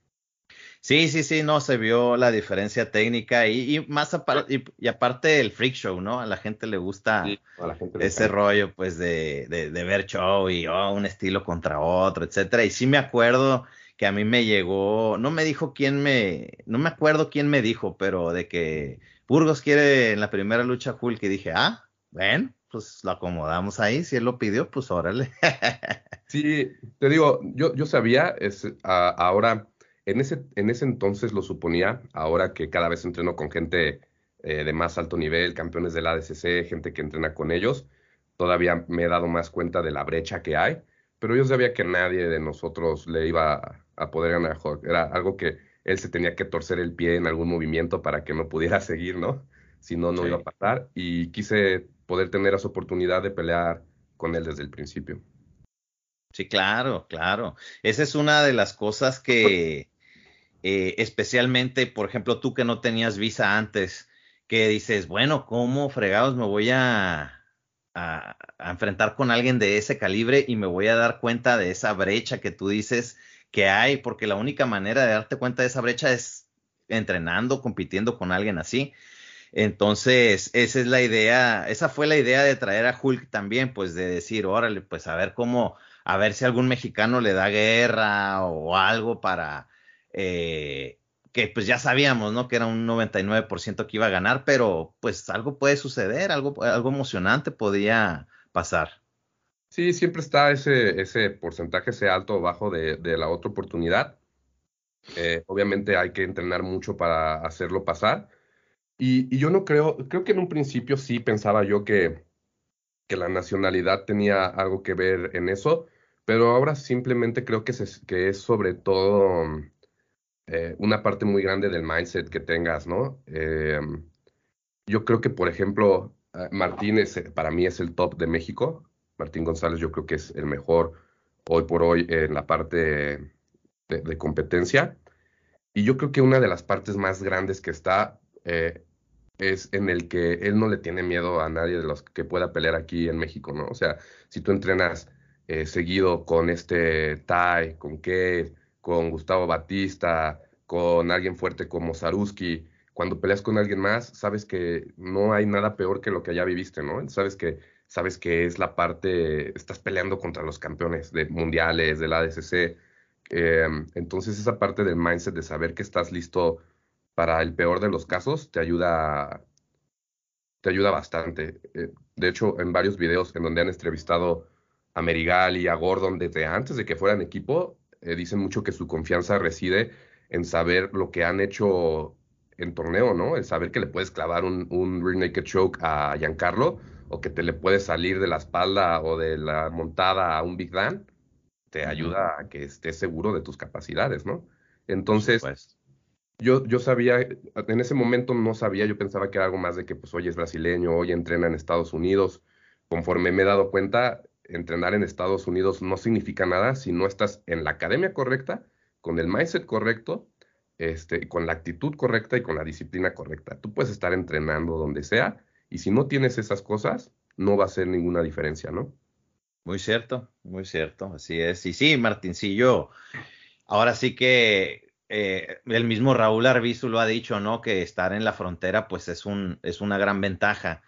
Sí, sí, sí, no, se vio la diferencia técnica y, y más apar- y, y aparte el freak show, ¿no? A la gente le Sí, gusta a la gente le ese encanta. rollo, pues, de, de, de ver show y oh, un estilo contra otro, etcétera. Y sí me acuerdo que a mí me llegó, no me dijo quién me, no me acuerdo quién me dijo, pero de que Burgos quiere en la primera lucha Hulk, y dije, ah, ven, pues lo acomodamos ahí, si él lo pidió, pues órale. Sí, te digo, yo, yo sabía, es, a- ahora, en ese, en ese entonces lo suponía, ahora que cada vez entreno con gente eh, de más alto nivel, campeones del A D C C, gente que entrena con ellos, todavía me he dado más cuenta de la brecha que hay, pero yo sabía que nadie de nosotros le iba a, a poder ganar a Hulk. Era algo que él se tenía que torcer el pie en algún movimiento para que no pudiera seguir, ¿no? Si no, no iba a Sí. pasar, y quise poder tener esa oportunidad de pelear con él desde el principio. Sí, claro, claro. Esa es una de las cosas que, eh, especialmente, por ejemplo, tú que no tenías visa antes, que dices, bueno, ¿cómo fregados me voy a, a, a enfrentar con alguien de ese calibre y me voy a dar cuenta de esa brecha que tú dices que hay? Porque la única manera de darte cuenta de esa brecha es entrenando, compitiendo con alguien así. Entonces, esa es la idea, esa fue la idea de traer a Hulk también, pues de decir, órale, pues a ver cómo, a ver si algún mexicano le da guerra o algo para, eh, que pues ya sabíamos, ¿no? Que era un noventa y nueve por ciento que iba a ganar, pero pues algo puede suceder, algo, algo emocionante podía pasar. Sí, siempre está ese, ese porcentaje, ese alto o bajo de, de la otra oportunidad. Eh, obviamente hay que entrenar mucho para hacerlo pasar. Y, y yo no creo, creo que en un principio sí pensaba yo que, que la nacionalidad tenía algo que ver en eso, pero ahora simplemente creo que, se- que es sobre todo eh, una parte muy grande del mindset que tengas, ¿no? Eh, yo creo que, por ejemplo, eh, Martín es, eh, para mí es el top de México. Martín González yo creo que es el mejor hoy por hoy en la parte de, de competencia. Y yo creo que una de las partes más grandes que está eh, es en el que él no le tiene miedo a nadie de los que pueda pelear aquí en México, ¿no? O sea, si tú entrenas eh, seguido con este Tai, con Kev, con Gustavo Batista, con alguien fuerte como Saruski, cuando peleas con alguien más, sabes que no hay nada peor que lo que ya viviste, ¿no? Sabes que, sabes que es la parte, estás peleando contra los campeones de mundiales, del A D C C. Eh, entonces esa parte del mindset de saber que estás listo para el peor de los casos te ayuda, te ayuda bastante. Eh, de hecho, en varios videos en donde han entrevistado a Merigal y a Gordon desde antes de que fueran equipo, eh, dicen mucho que su confianza reside en saber lo que han hecho en torneo, ¿no? El saber que le puedes clavar un, un rear naked choke a Giancarlo o que te le puedes salir de la espalda o de la montada a un Big Dan, te Ujú, ayuda a que estés seguro de tus capacidades, ¿no? por Entonces, supuesto. yo, yo sabía, en ese momento no sabía, yo pensaba que era algo más de que, pues, oye, es brasileño, oye, entrena en Estados Unidos. Conforme me he dado cuenta, entrenar en Estados Unidos no significa nada si no estás en la academia correcta, con el mindset correcto, este, con la actitud correcta y con la disciplina correcta. Tú puedes estar entrenando donde sea y si no tienes esas cosas, no va a hacer ninguna diferencia, ¿no? Muy cierto, muy cierto, así es. Y sí, Martincillo, ahora sí que eh, el mismo Raúl Arbizu lo ha dicho, ¿no? Que estar en la frontera, pues es un, es una gran ventaja,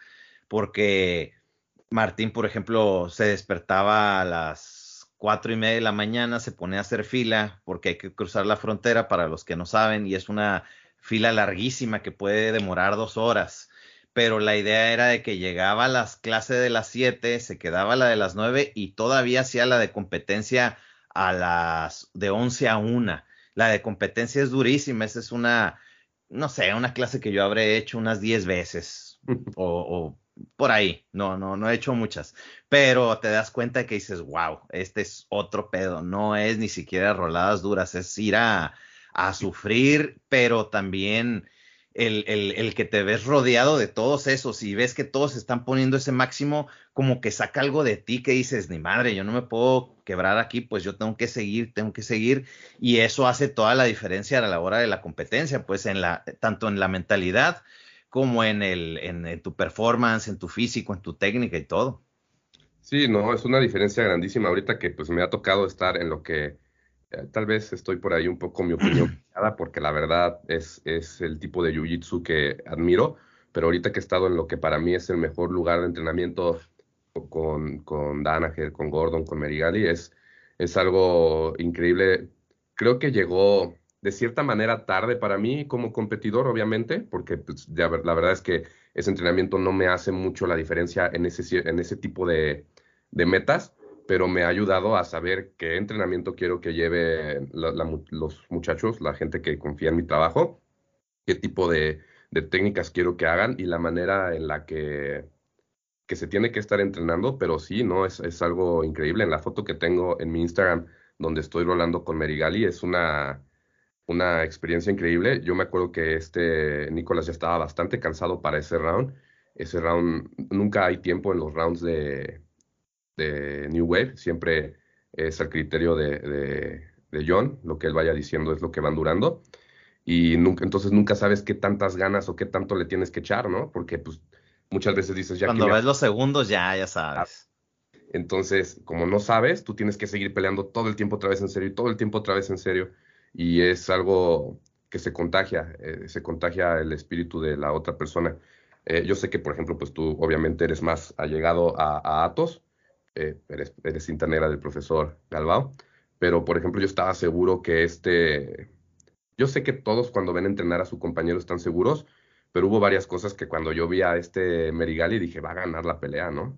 porque Martín, por ejemplo, se despertaba a las cuatro y media de la mañana, se pone a hacer fila, porque hay que cruzar la frontera, para los que no saben, y es una fila larguísima que puede demorar dos horas. Pero la idea era de que llegaba a las clases de las siete, se quedaba la de las nueve y todavía hacía la de competencia a las de once a una. La de competencia es durísima, esa es una, no sé, una clase que yo habré hecho unas diez veces o, o por ahí, no, no, no he hecho muchas, pero te das cuenta que dices, wow, este es otro pedo, no es ni siquiera roladas duras, es ir a, a sufrir, pero también el, el, el que te ves rodeado de todos esos y ves que todos están poniendo ese máximo, como que saca algo de ti que dices, ni madre, yo no me puedo quebrar aquí, pues yo tengo que seguir, tengo que seguir, y eso hace toda la diferencia a la hora de la competencia, pues en la, tanto en la mentalidad como en, el, en, en tu performance, en tu físico, en tu técnica y todo. Sí, no, es una diferencia grandísima ahorita que pues me ha tocado estar en lo que eh, tal vez estoy por ahí un poco mi opinión fijada, porque la verdad es, es el tipo de jiu-jitsu que admiro, pero ahorita que he estado en lo que para mí es el mejor lugar de entrenamiento con, con Danaher, con Gordon, con Merigali, es, es algo increíble. Creo que llegó de cierta manera tarde para mí como competidor, obviamente, porque pues, ya ver- la verdad es que ese entrenamiento no me hace mucho la diferencia en ese, cie- en ese tipo de, de metas, pero me ha ayudado a saber qué entrenamiento quiero que lleve la- la mu- los muchachos, la gente que confía en mi trabajo, qué tipo de, de técnicas quiero que hagan y la manera en la que que se tiene que estar entrenando, pero sí, ¿no? Es, es algo increíble. En la foto que tengo en mi Instagram, donde estoy rolando con Merigali, es una, una experiencia increíble. Yo me acuerdo que este Nicolás ya estaba bastante cansado para ese round. Ese round, nunca hay tiempo en los rounds de, de New Wave, siempre es al criterio de, de, de John, lo que él vaya diciendo es lo que van durando. Y nunca, entonces nunca sabes qué tantas ganas o qué tanto le tienes que echar, ¿no? Porque pues muchas veces dices, ya aquí Cuando me ves los segundos, ya, ya ha. sabes. Entonces, como no sabes, tú tienes que seguir peleando todo el tiempo otra vez en serio y todo el tiempo otra vez en serio. Y es algo que se contagia, eh, se contagia el espíritu de la otra persona. Eh, yo sé que, por ejemplo, pues tú obviamente eres más allegado a, a Atos, eh, eres, eres cinta negra del profesor Galbao, pero, por ejemplo, yo estaba seguro que este, yo sé que todos cuando ven entrenar a su compañero están seguros, pero hubo varias cosas que cuando yo vi a este Merigali dije, va a ganar la pelea, ¿no?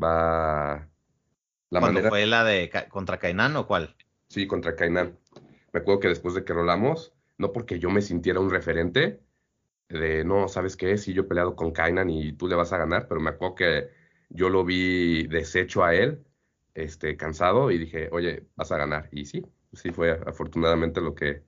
Va, la ¿Cuando manera, fue la de Ca- contra Kainan o cuál? sí, contra Kainan. Me acuerdo que después de que rolamos, no porque yo me sintiera un referente de, no, ¿sabes qué? Sí, yo he peleado con Kainan y tú le vas a ganar, pero me acuerdo que yo lo vi deshecho a él, este, cansado, y dije, oye, vas a ganar. Y sí, sí fue afortunadamente lo que,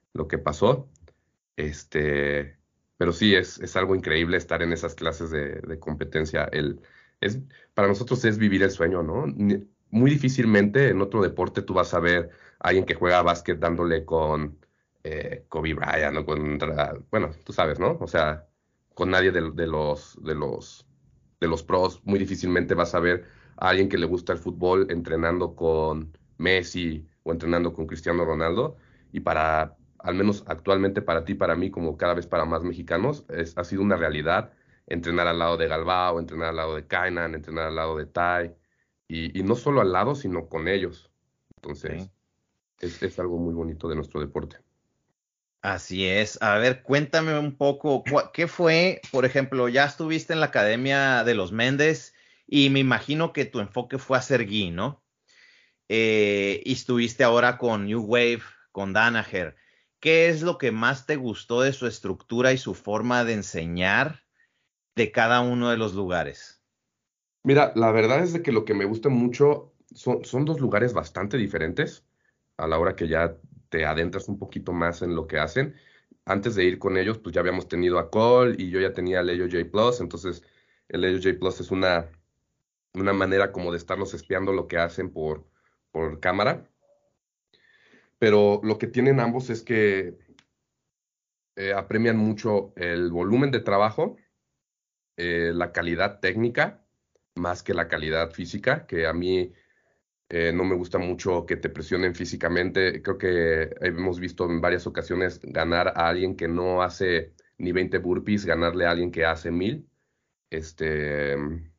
lo que pasó. Este, pero sí, es, es algo increíble estar en esas clases de, de competencia. El, es, para nosotros es vivir el sueño, ¿no? Ni- Muy difícilmente en otro deporte tú vas a ver a alguien que juega básquet dándole con eh, Kobe Bryant o contra, bueno, tú sabes, ¿no? O sea, con nadie de, de los, de los, de los pros. Muy difícilmente vas a ver a alguien que le gusta el fútbol entrenando con Messi o entrenando con Cristiano Ronaldo. Y para al menos actualmente para ti, para mí, como cada vez para más mexicanos, es, ha sido una realidad entrenar al lado de Galbao, entrenar al lado de Kainan, entrenar al lado de Tai, y, y no solo al lado, sino con ellos. Sí. Entonces, es, es algo muy bonito de nuestro deporte. Así es. A ver, cuéntame un poco, cua- ¿qué fue, por ejemplo, ya estuviste en la Academia de los Méndez y me imagino que tu enfoque fue hacer gui, ¿no? Eh, y estuviste ahora con New Wave, con Danaher. ¿Qué es lo que más te gustó de su estructura y su forma de enseñar de cada uno de los lugares? Mira, la verdad es de que lo que me gusta mucho son, son dos lugares bastante diferentes a la hora que ya te adentras un poquito más en lo que hacen. Antes de ir con ellos, pues ya habíamos tenido a Cole y yo ya tenía el A O J Plus, entonces el A O J Plus es una, una manera como de estarlos espiando lo que hacen por, por cámara. Pero lo que tienen ambos es que eh, apremian mucho el volumen de trabajo, eh, la calidad técnica, más que la calidad física, que a mí eh, no me gusta mucho que te presionen físicamente. Creo que hemos visto en varias ocasiones ganar a alguien que no hace ni veinte burpees, ganarle a alguien que hace mil. Este,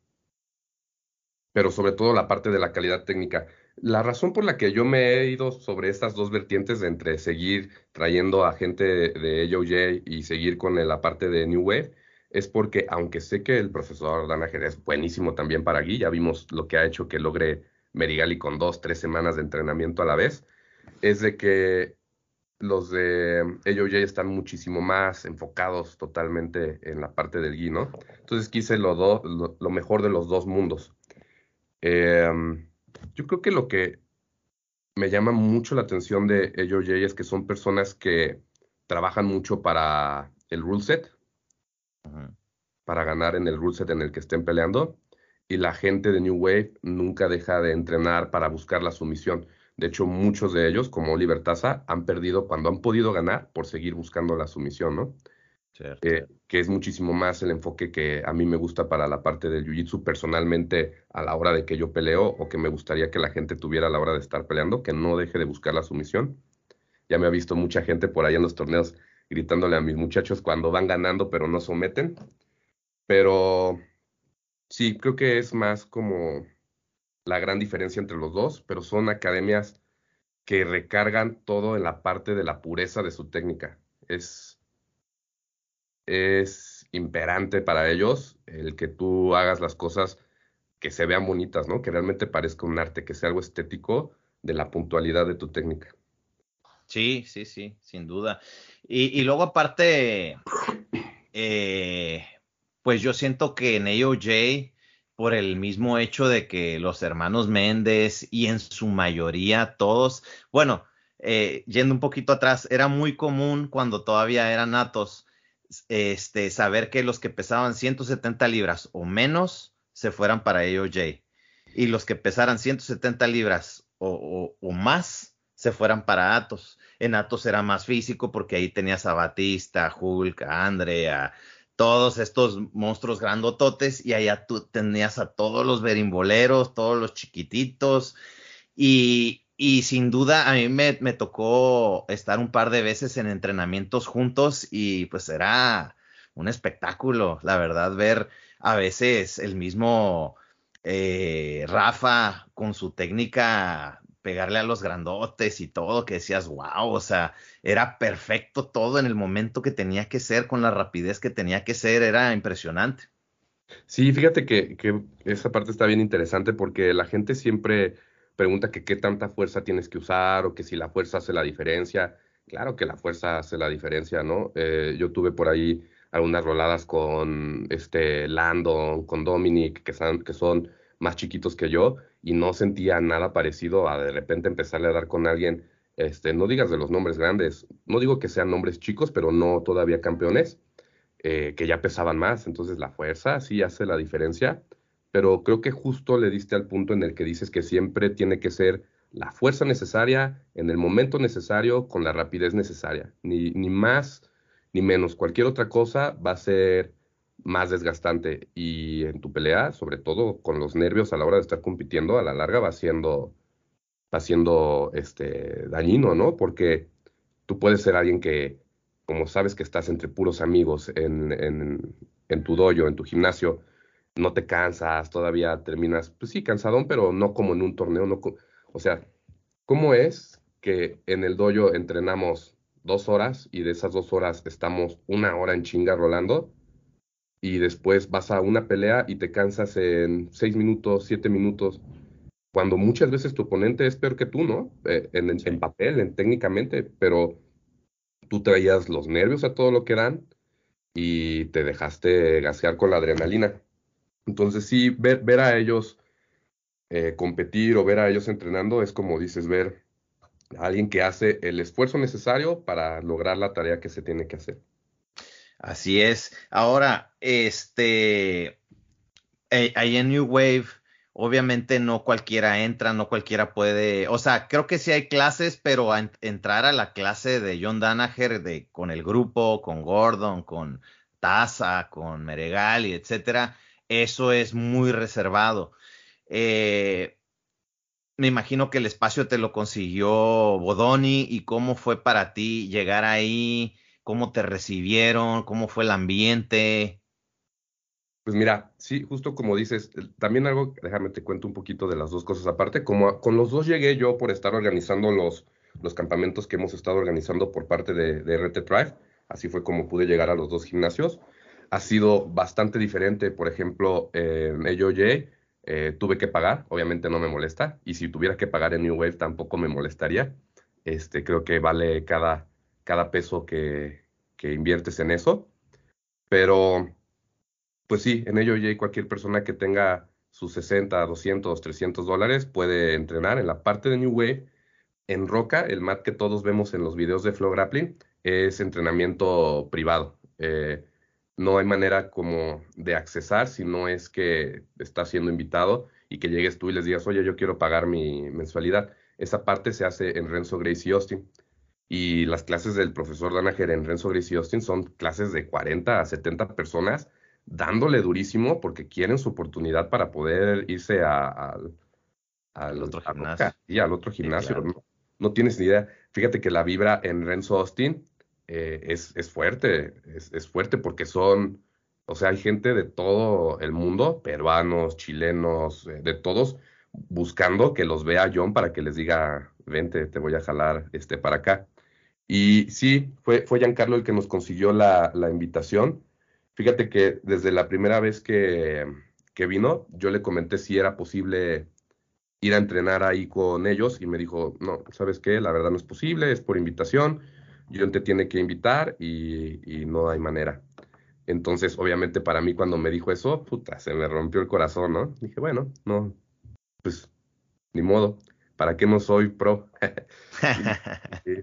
pero sobre todo la parte de la calidad técnica. La razón por la que yo me he ido sobre estas dos vertientes de entre seguir trayendo a gente de A O J y seguir con la parte de New Wave es porque aunque sé que el profesor Danaher es buenísimo también para Gui, ya vimos lo que ha hecho que logre Merigali con dos, tres semanas de entrenamiento a la vez, es de que los de A O J están muchísimo más enfocados totalmente en la parte del Gui, ¿no? Entonces quise lo, do- lo, lo mejor de los dos mundos. Em, yo creo que lo que me llama mucho la atención de A O J es que son personas que trabajan mucho para el rule set, Ujú. para ganar en el rule set en el que estén peleando, y la gente de New Wave nunca deja de entrenar para buscar la sumisión. De hecho, muchos de ellos, como Oliver Taza, han perdido cuando han podido ganar por seguir buscando la sumisión, ¿no? Cierto. eh, que es muchísimo más el enfoque que a mí me gusta para la parte del jiu-jitsu personalmente a la hora de que yo peleo o que me gustaría que la gente tuviera a la hora de estar peleando, que no deje de buscar la sumisión. Ya me ha visto mucha gente por ahí en los torneos gritándole a mis muchachos cuando van ganando pero no someten. Pero sí, creo que es más como la gran diferencia entre los dos, pero son academias que recargan todo en la parte de la pureza de su técnica. Es es imperante para ellos el que tú hagas las cosas que se vean bonitas, ¿no? Que realmente parezca un arte, que sea algo estético de la puntualidad de tu técnica. Sí, sí, sí, sin duda. Y, y luego aparte, eh, pues yo siento que en A O J, por el mismo hecho de que los hermanos Méndez y en su mayoría todos, bueno, eh, yendo un poquito atrás, era muy común cuando todavía eran natos, este, saber que los que pesaban ciento setenta libras o menos se fueran para A O J y los que pesaran ciento setenta libras o, o, o más se fueran para Atos. En Atos era más físico porque ahí tenías a Batista, a Hulk, a Andrea, todos estos monstruos grandototes y allá tú tenías a todos los berimboleros, todos los chiquititos y, y sin duda a mí me, me tocó estar un par de veces en entrenamientos juntos y pues era un espectáculo, la verdad, ver a veces el mismo eh, Rafa con su técnica pegarle a los grandotes y todo, que decías, wow, o sea, era perfecto todo en el momento que tenía que ser, con la rapidez que tenía que ser, era impresionante. Sí, fíjate que, que esa parte está bien interesante porque la gente siempre pregunta que qué tanta fuerza tienes que usar o que si la fuerza hace la diferencia. Claro que la fuerza hace la diferencia, ¿no? Eh, yo tuve por ahí algunas roladas con este Landon, con Dominic, que son, que son más chiquitos que yo, y no sentía nada parecido a de repente empezarle a dar con alguien Este, no digas de los nombres grandes, no digo que sean nombres chicos, pero no todavía campeones, eh, que ya pesaban más, entonces la fuerza sí hace la diferencia, pero creo que justo le diste al punto en el que dices que siempre tiene que ser la fuerza necesaria, en el momento necesario, con la rapidez necesaria, ni, ni más ni menos. Cualquier otra cosa va a ser más desgastante y en tu pelea, sobre todo con los nervios a la hora de estar compitiendo, a la larga va siendo, va siendo este, dañino, ¿no? Porque tú puedes ser alguien que, como sabes que estás entre puros amigos en, en, en tu dojo, en tu gimnasio, no te cansas, todavía terminas, pues sí, cansadón, pero no como en un torneo, no co- o sea, ¿cómo es que en el dojo entrenamos dos horas y de esas dos horas estamos una hora en chinga rolando y después vas a una pelea y te cansas en seis minutos, siete minutos, cuando muchas veces tu oponente es peor que tú, ¿no? Eh, en, en- en Sí. papel, en, técnicamente, pero tú traías los nervios a todo lo que dan y te dejaste gasear con la adrenalina. Entonces sí, ver, ver a ellos eh, competir o ver a ellos entrenando es como dices, ver a alguien que hace el esfuerzo necesario para lograr la tarea que se tiene que hacer. Así es. Ahora, este, eh, ahí en New Wave, obviamente no cualquiera entra, no cualquiera puede, o sea, creo que sí hay clases, pero a en- entrar a la clase de John Danaher de, con el grupo, con Gordon, con Taza, con Meregali, etcétera, eso es muy reservado. Eh, Me imagino que el espacio te lo consiguió Bodoni y cómo fue para ti llegar ahí, cómo te recibieron, cómo fue el ambiente. Pues mira, sí, justo como dices, el- también algo, déjame te cuento un poquito de las dos cosas aparte. Como a- con los dos llegué yo por estar organizando los, los campamentos que hemos estado organizando por parte de, de R T Drive, así fue como pude llegar a los dos gimnasios. Ha sido bastante diferente, por ejemplo, en A O J eh, tuve que pagar, obviamente no me molesta, y si tuviera que pagar en New Wave tampoco me molestaría. Este, creo que vale cada, cada peso que, que inviertes en eso, pero... Pues sí, en ello ya cualquier persona que tenga sus sesenta, doscientos, trescientos dólares puede entrenar. En la parte de New Wave, en Roca, el mat que todos vemos en los videos de Flow Grappling es entrenamiento privado. Eh, no hay manera como de accesar si no es que estás siendo invitado y que llegues tú y les digas, oye, yo quiero pagar mi mensualidad. Esa parte se hace en Renzo Gracie Austin. Y las clases del profesor Danaher en Renzo Gracie Austin son clases de cuarenta a setenta personas dándole durísimo porque quieren su oportunidad para poder irse a, al, Al al, otro a gimnasio. Roca y al otro Sí, gimnasio. claro. No, no tienes ni idea. Fíjate que la vibra en Renzo Austin eh, es, es fuerte, es, es fuerte porque son, o sea, hay gente de todo el mundo, peruanos, chilenos, eh, de todos, buscando que los vea John para que les diga, vente, te voy a jalar este, para acá. Y sí, fue, fue Giancarlo el que nos consiguió la, la invitación. Fíjate que desde la primera vez que, que vino, yo le comenté si era posible ir a entrenar ahí con ellos y me dijo, no, ¿sabes qué? La verdad no es posible, es por invitación, John te tiene que invitar y, y no hay manera. Entonces, obviamente para mí cuando me dijo eso, puta, se me rompió el corazón, ¿no? Dije, bueno, no, pues ni modo, ¿para qué no soy pro? Y, y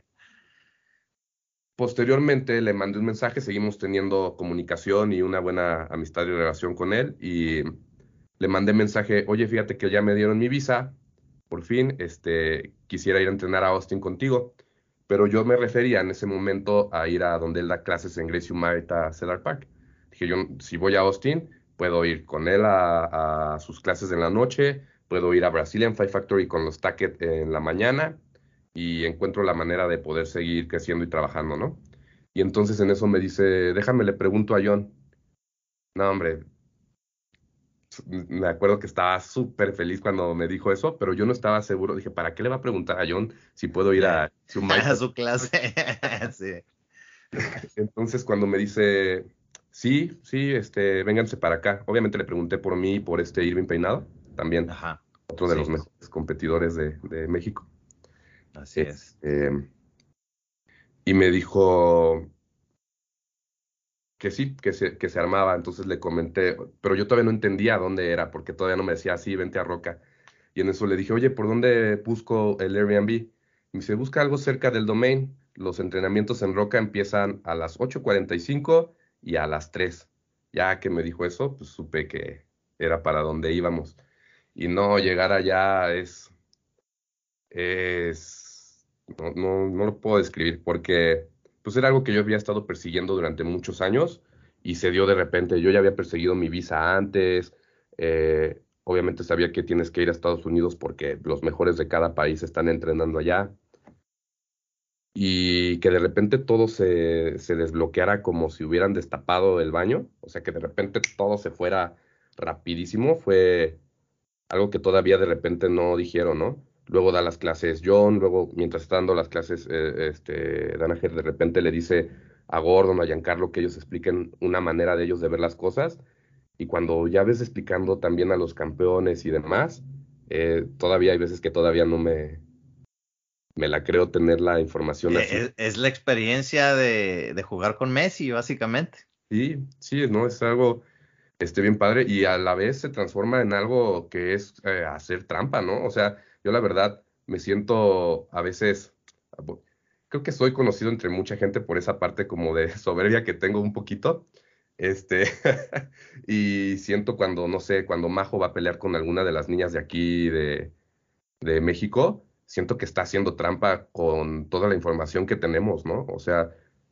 posteriormente le mandé un mensaje, seguimos teniendo comunicación y una buena amistad y relación con él y le mandé mensaje, oye, fíjate que ya me dieron mi visa, por fin, este, quisiera ir a entrenar a Austin contigo, pero yo me refería en ese momento a ir a donde él da clases en Gracie Marita Cedar Park. Dije, yo si voy a Austin, puedo ir con él a, a sus clases en la noche, puedo ir a Brazilian Fight Factory con los Tackett en la mañana y encuentro la manera de poder seguir creciendo y trabajando, ¿no? Y entonces en eso me dice, déjame, le pregunto a John. No, hombre, me acuerdo que estaba súper feliz cuando me dijo eso, pero yo no estaba seguro. Dije, ¿para qué le va a preguntar a John si puedo ir Ya, a su a Maita? su clase. Sí. Entonces cuando me dice, sí, sí, este, vénganse para acá. Obviamente le pregunté por mí y por este Irving Peinado, también Ajá. otro de los Sí, mejores competidores de, de México. así es. Este, y me dijo, que sí, que se, que se armaba. Entonces le comenté, pero yo todavía no entendía dónde era, porque todavía no me decía, sí, vente a Roca. Y en eso le dije, oye, ¿por dónde busco el Airbnb? Me dice, busca algo cerca del domain. Los entrenamientos en roca empiezan a las ocho cuarenta y cinco y a las tres. Ya que me dijo eso, pues supe que era para donde íbamos. Y no, llegar allá es, es, no, no, no lo puedo describir porque pues era algo que yo había estado persiguiendo durante muchos años y se dio de repente. Yo ya había perseguido mi visa antes, eh, obviamente sabía que tienes que ir a Estados Unidos porque los mejores de cada país están entrenando allá y que de repente todo se, se desbloqueara como si hubieran destapado el baño, o sea, que de repente todo se fuera rapidísimo, fue algo que todavía de repente no dijeron, ¿no? Luego da las clases John, luego mientras está dando las clases, eh, este, Danaher de repente le dice a Gordon, a Giancarlo, que ellos expliquen una manera de ellos de ver las cosas, y cuando ya ves explicando también a los campeones y demás, eh, todavía hay veces que todavía no me, me la creo tener la información así. Es, es la experiencia de, de jugar con Messi, básicamente. Sí, sí, ¿no? Es algo este, bien padre y a la vez se transforma en algo que es eh, hacer trampa, ¿no? O sea, yo la verdad me siento a veces, bu- creo que soy conocido entre mucha gente por esa parte como de soberbia que tengo un poquito, este, y siento cuando, no sé, cuando Majo va a pelear con alguna de las niñas de aquí de, de México, siento que está haciendo trampa con toda la información que tenemos, ¿no? O sea,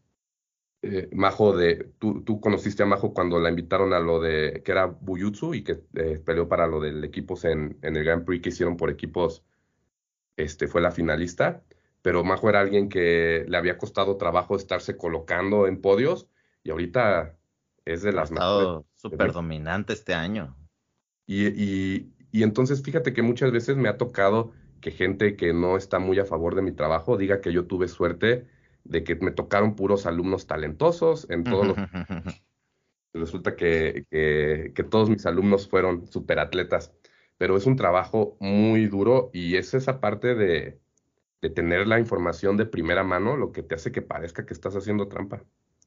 eh, Majo de, tú, tú conociste a Majo cuando la invitaron a lo de, que era Bujutsu y que eh, peleó para lo del equipos en, en el Grand Prix que hicieron por equipos, este, fue la finalista, pero Majo era alguien que le había costado trabajo estarse colocando en podios y ahorita es de Ha las mejores estado de súper México. dominante este año. Y, y, y entonces fíjate que muchas veces me ha tocado que gente que no está muy a favor de mi trabajo diga que yo tuve suerte de que me tocaron puros alumnos talentosos en todos los. Resulta que, que, que todos mis alumnos fueron superatletas, pero es un trabajo muy duro y es esa parte de, de tener la información de primera mano lo que te hace que parezca que estás haciendo trampa.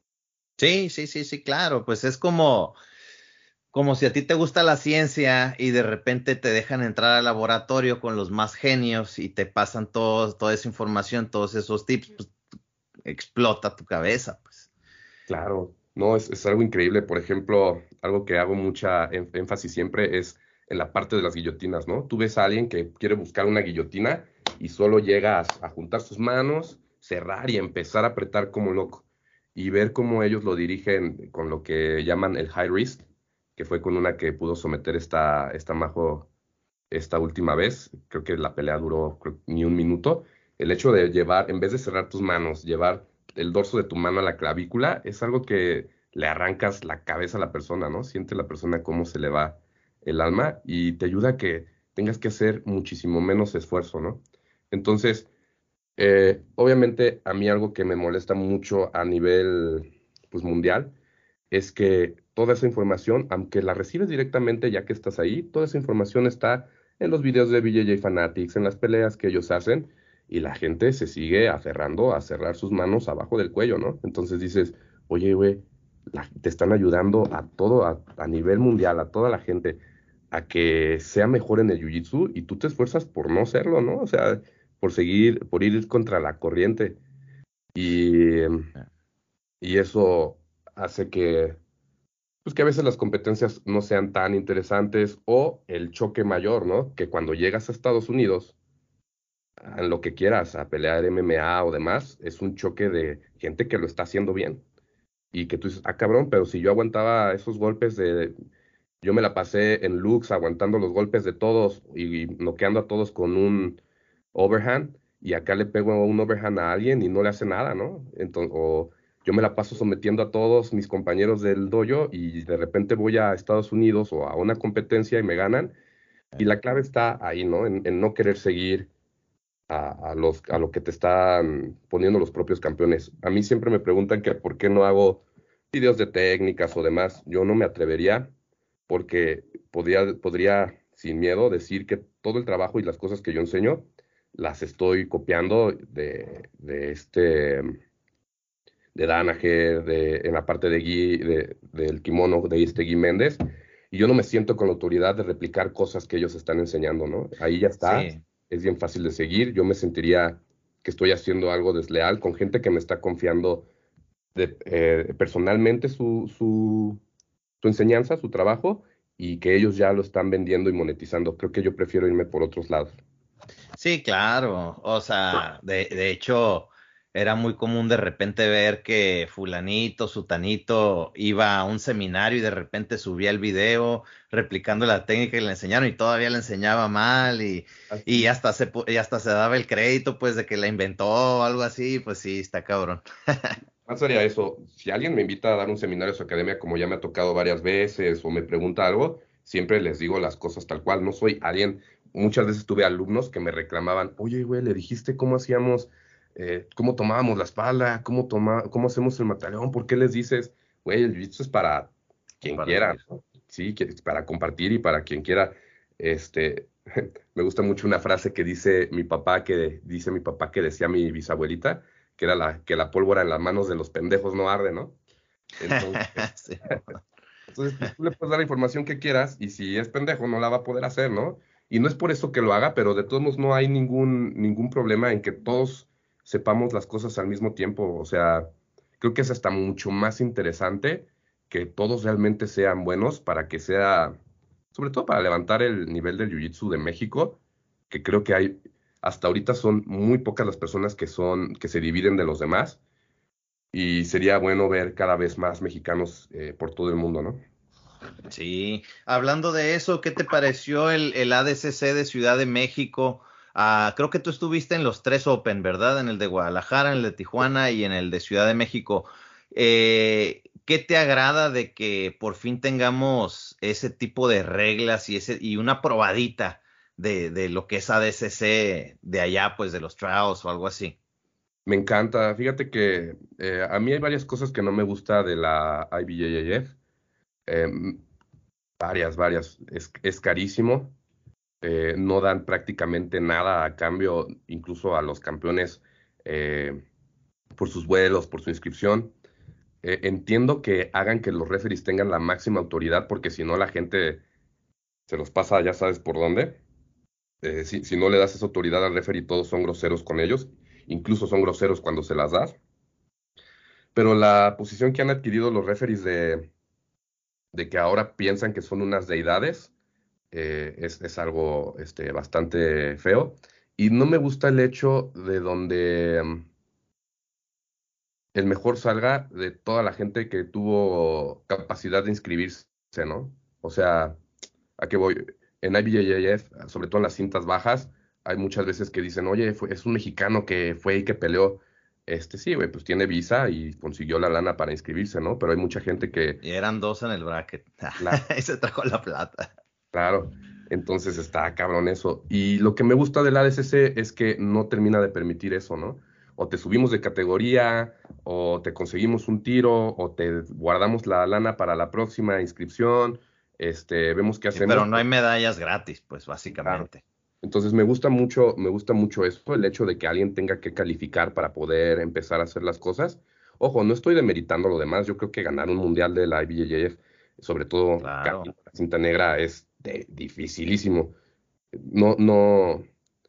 Sí, sí, sí, sí, claro. Pues es como, como si a ti te gusta la ciencia y de repente te dejan entrar al laboratorio con los más genios y te pasan todo, toda esa información, todos esos tips, pues explota tu cabeza, pues. Claro, no, es, es algo increíble. Por ejemplo, algo que hago mucha en- énfasis siempre es en la parte de las guillotinas, ¿no? Tú ves a alguien que quiere buscar una guillotina y solo llega a, a juntar sus manos, cerrar y empezar a apretar como loco. Y ver cómo ellos lo dirigen con lo que llaman el high risk, que fue con una que pudo someter esta, esta Majo esta última vez. Creo que la pelea duró creo, ni un minuto. El hecho de llevar, en vez de cerrar tus manos, llevar el dorso de tu mano a la clavícula, es algo que le arrancas la cabeza a la persona, ¿no? Siente la persona cómo se le va el alma y te ayuda a que tengas que hacer muchísimo menos esfuerzo, ¿no? Entonces, eh, obviamente a mí algo que me molesta mucho a nivel, pues, mundial es que toda esa información, aunque la recibes directamente ya que estás ahí, toda esa información está en los videos de B J J Fanatics, en las peleas que ellos hacen, y la gente se sigue aferrando a cerrar sus manos abajo del cuello, ¿no? Entonces dices, oye, güey, la- te están ayudando a todo, a, a nivel mundial, a toda la gente, a que sea mejor en el jiu-jitsu y tú te esfuerzas por no serlo, ¿no? O sea, por seguir, por ir contra la corriente. Y, y eso hace que pues que a veces las competencias no sean tan interesantes o el choque mayor, ¿no? Que cuando llegas a Estados Unidos, en lo que quieras, a pelear M M A o demás, es un choque de gente que lo está haciendo bien. Y que tú dices, ah, cabrón, pero si yo aguantaba esos golpes de. Yo me la pasé en Lux aguantando los golpes de todos y, y noqueando a todos con un overhand, y acá le pego un overhand a alguien y no le hace nada, ¿no? Entonces, o yo me la paso sometiendo a todos mis compañeros del dojo y de repente voy a Estados Unidos o a una competencia y me ganan. Y la clave está ahí, ¿no? En, en no querer seguir a, a los, a lo que te están poniendo los propios campeones. A mí siempre me preguntan que por qué no hago videos de técnicas o demás. Yo no me atrevería porque podría, podría sin miedo decir que todo el trabajo y las cosas que yo enseño las estoy copiando de, de este de Danaher, de, en la parte de Gui, de, del kimono de este Gui Méndez, y yo no me siento con la autoridad de replicar cosas que ellos están enseñando, ¿no? Ahí ya está, Sí, es bien fácil de seguir, yo me sentiría que estoy haciendo algo desleal con gente que me está confiando de, eh, personalmente su, su, su enseñanza, su trabajo, y que ellos ya lo están vendiendo y monetizando. Creo que yo prefiero irme por otros lados. Sí, claro. O sea, de, de hecho, era muy común de repente ver que fulanito, sutanito iba a un seminario y de repente subía el video replicando la técnica que le enseñaron y todavía le enseñaba mal y, y Así. hasta se, pu- y hasta se daba el crédito pues de que la inventó o algo así, pues sí, está cabrón. Más sería eso, si alguien me invita a dar un seminario a su academia, como ya me ha tocado varias veces, o me pregunta algo, siempre les digo las cosas tal cual. No soy alguien, muchas veces tuve alumnos que me reclamaban, oye, güey, le dijiste cómo hacíamos, eh, cómo tomábamos la espalda, cómo, toma, cómo hacemos el mataleón, ¿por qué les dices? Güey, el jiu-jitsu es para quien Para quiera, vivir. ¿no? Sí, que- para compartir y para quien quiera. Este, me gusta mucho una frase que dice mi papá, que dice mi papá que decía mi bisabuelita, que era la, que la pólvora en las manos de los pendejos no arde, ¿no? Entonces, Sí. entonces pues, tú le puedes dar la información que quieras y si es pendejo no la va a poder hacer, ¿no? Y no es por eso que lo haga, pero de todos modos no hay ningún, ningún problema en que todos sepamos las cosas al mismo tiempo. O sea, creo que es hasta mucho más interesante que todos realmente sean buenos para que sea, sobre todo para levantar el nivel del Jiu-Jitsu de México, que creo que hay, hasta ahorita son muy pocas las personas que son, que se dividen de los demás y sería bueno ver cada vez más mexicanos eh, por todo el mundo, ¿no? Sí, hablando de eso, ¿qué te pareció el, el A D C C de Ciudad de México? Ah, creo que tú estuviste en los tres Open, ¿verdad? En el de Guadalajara, en el de Tijuana y en el de Ciudad de México. Eh, ¿qué te agrada de que por fin tengamos ese tipo de reglas y, ese, y una probadita de, de lo que es A D C C de allá, pues de los trials o algo así? Me encanta. Fíjate que eh, a mí hay varias cosas que no me gusta de la I B J J F. Em, varias, varias. Es, es carísimo. Eh, no dan prácticamente nada a cambio, incluso a los campeones, eh, por sus vuelos, por su inscripción. Eh, entiendo que hagan que los referees tengan la máxima autoridad, porque si no la gente se los pasa, ya sabes por dónde. Eh, si, si no le das esa autoridad al referee, todos son groseros con ellos. Incluso son groseros cuando se las das. Pero la posición que han adquirido los referees de, de que ahora piensan que son unas deidades eh, es, es algo este, bastante feo. Y no me gusta el hecho de donde mm, el mejor salga de toda la gente que tuvo capacidad de inscribirse, ¿no? O sea, ¿a qué voy? En I B J J F, sobre todo en las cintas bajas, hay muchas veces que dicen, oye, fue- es un mexicano que fue y que peleó. Este sí, güey, pues tiene visa y consiguió la lana para inscribirse, ¿no? Pero hay mucha gente que, Y eran dos en el bracket. Y se trajo la plata. claro, entonces está cabrón eso. Y lo que me gusta del A D C C es que no termina de permitir eso, ¿no? O te subimos de categoría, o te conseguimos un tiro, o te guardamos la lana para la próxima inscripción, este, vemos qué Sí, pero hacemos. no hay medallas gratis, pues Claro. básicamente. Entonces me gusta mucho, me gusta mucho eso, el hecho de que alguien tenga que calificar para poder empezar a hacer las cosas. Ojo, no estoy demeritando lo demás, yo creo que ganar un mundial de la I B J J F, sobre todo Claro. camino a la cinta negra, es de- dificilísimo. No, no,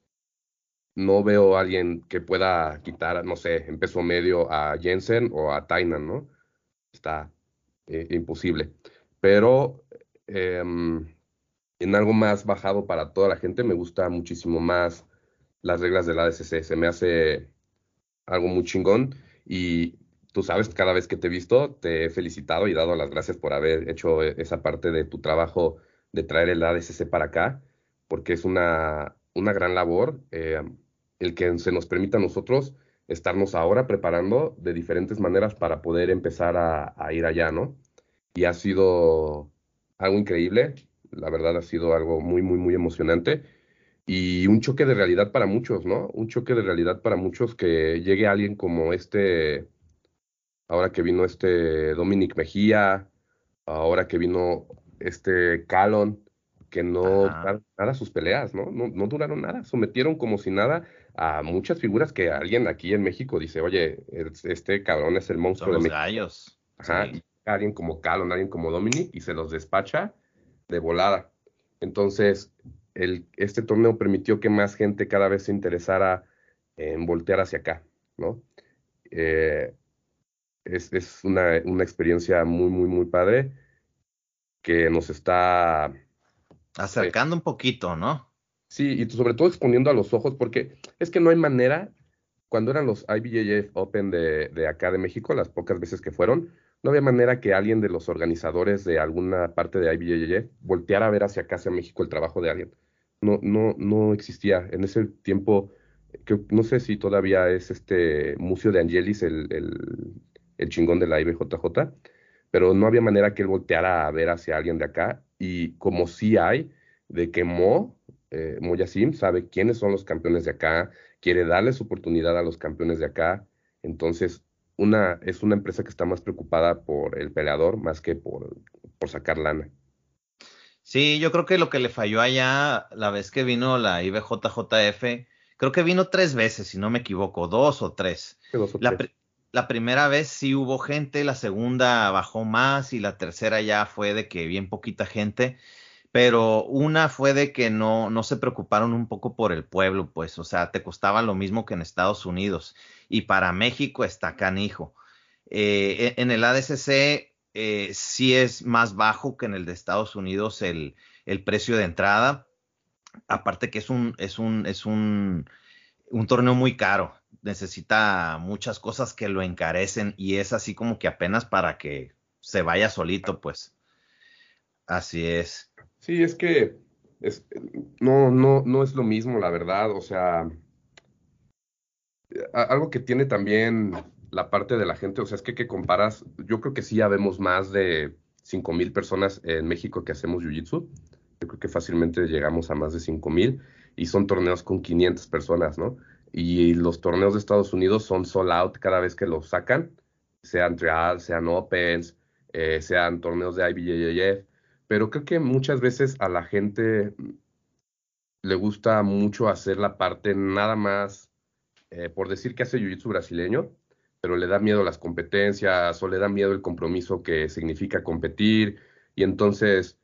no veo a alguien que pueda quitar, no sé, en peso medio a Jensen o a Tainan, ¿no? Está eh, imposible. Pero em, en algo más bajado para toda la gente, me gusta muchísimo más las reglas del A D C C. Se me hace algo muy chingón y tú sabes, cada vez que te he visto, te he felicitado y dado las gracias por haber hecho e- esa parte de tu trabajo de traer el A D C C para acá, porque es una, una gran labor eh, el que se nos permita a nosotros estarnos ahora preparando de diferentes maneras para poder empezar a, a ir allá, ¿no? Y ha sido algo increíble, la verdad ha sido algo muy, muy, muy emocionante y un choque de realidad para muchos, ¿no? Un choque de realidad para muchos que llegue alguien como este, ahora que vino este Dominic Mejía, ahora que vino este Calon, que no Ajá. duraron nada sus peleas, ¿no? No, no duraron nada, sometieron como si nada a muchas figuras que alguien aquí en México dice, oye, es- este cabrón es el Son monstruo de los México. gallos. Ajá, Sí. y alguien como Calon, alguien como Dominic, y se los despacha de volada. Entonces, el, este torneo permitió que más gente cada vez se interesara en voltear hacia acá, ¿no? Eh, es es una, una experiencia muy, muy, muy padre que nos está, pues, Acercando un poquito, ¿no? sí, y sobre todo exponiendo a los ojos, porque es que no hay manera, cuando eran los I B J J F Open de, de acá de México, las pocas veces que fueron, no había manera que alguien de los organizadores de alguna parte de I B J J F volteara a ver hacia acá, hacia México, el trabajo de alguien. No, no, no existía. En ese tiempo, que, no sé si todavía es este Mucio de Angelis, el, el, el chingón de la I B J J, pero no había manera que él volteara a ver hacia alguien de acá, y como sí hay, de que Mo, eh, Mo Yassim sabe quiénes son los campeones de acá, quiere darles oportunidad a los campeones de acá. Entonces, una, es una empresa que está más preocupada por el peleador más que por, por sacar lana. Sí, yo creo que lo que le falló allá la vez que vino la I B J J F, creo que vino tres veces, si no me equivoco, dos o tres. Dos o La, tres. pri- la primera vez sí hubo gente, la segunda bajó más y la tercera ya fue de que bien poquita gente, pero una fue de que no, no se preocuparon un poco por el pueblo, pues, o sea, te costaba lo mismo que en Estados Unidos y para México está canijo. Eh, en el A D C C eh, sí es más bajo que en el de Estados Unidos el, el precio de entrada. Aparte que es un, es un, es un, un torneo muy caro. Necesita muchas cosas que lo encarecen y es así como que apenas para que se vaya solito, pues. Así es. Sí, es que es, no, no, no es lo mismo, la verdad. O sea, a- algo que tiene también la parte de la gente, o sea, es que que comparas, yo creo que sí habemos más de cinco mil personas en México que hacemos Jiu-Jitsu. Yo creo que fácilmente llegamos a más de cinco mil y son torneos con quinientas personas, ¿no? Y los torneos de Estados Unidos son sold out cada vez que los sacan, sean trials, sean opens, eh, sean torneos de I B J J F, pero creo que muchas veces a la gente le gusta mucho hacer la parte nada más, eh, por decir que hace jiu-jitsu brasileño, pero le da miedo las competencias o le da miedo el compromiso que significa competir. Y entonces,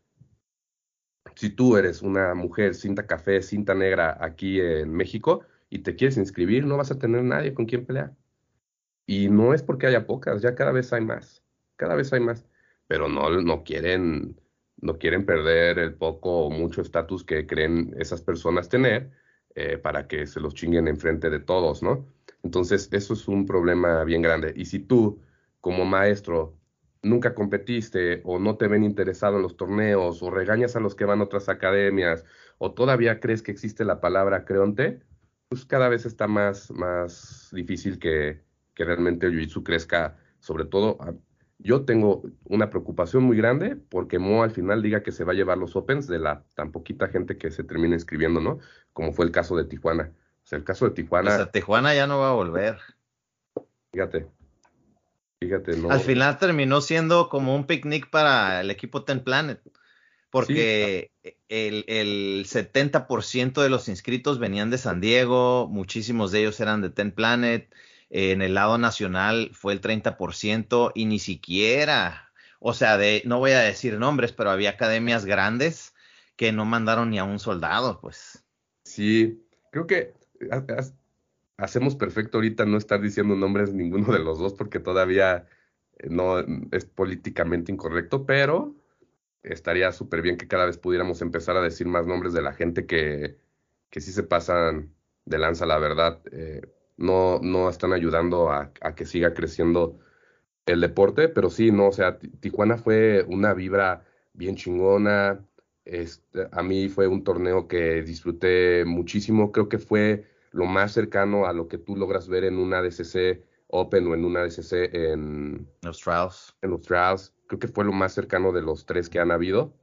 si tú eres una mujer cinta café, cinta negra aquí en México y te quieres inscribir, no vas a tener nadie con quien pelear. Y no es porque haya pocas, ya cada vez hay más, cada vez hay más, pero no, no quieren, no quieren perder el poco o mucho estatus que creen esas personas tener, eh, para que se los chinguen enfrente de todos, ¿no? Entonces, eso es un problema bien grande. Y si tú, como maestro, nunca competiste o no te ven interesado en los torneos o regañas a los que van a otras academias o todavía crees que existe la palabra creonte, pues cada vez está más, más difícil que que realmente el Jiu-Jitsu crezca. Sobre todo, a- yo tengo una preocupación muy grande porque Mo al final diga que se va a llevar los Opens de la tan poquita gente que se termina inscribiendo, ¿no? Como fue el caso de Tijuana. O sea, el caso de Pues Tijuana, a Tijuana ya no va a volver. fíjate, fíjate, Al no. final terminó siendo como un picnic para el equipo Ten Planet, Sí, porque el, el setenta por ciento de los inscritos venían de San Diego, muchísimos de ellos eran de Ten Planet, eh, en el lado nacional fue el treinta por ciento y ni siquiera, o sea, de, no voy a decir nombres, pero había academias grandes que no mandaron ni a un soldado, pues. sí, creo que ha- ha- hacemos perfecto ahorita no estar diciendo nombres ninguno de los dos porque todavía, eh, no es políticamente incorrecto, pero estaría súper bien que cada vez pudiéramos empezar a decir más nombres de la gente que, que sí se pasan de lanza, la verdad. Eh, no, no están ayudando a, a que siga creciendo el deporte, pero sí, no, o sea, Ti- Tijuana fue una vibra bien chingona. Este, a mí fue un torneo que disfruté muchísimo. Creo que fue lo más cercano a lo que tú logras ver en una A D C C Open o en una A D C C en, Los trials. en los trials. Creo que fue lo más cercano de los tres que han habido.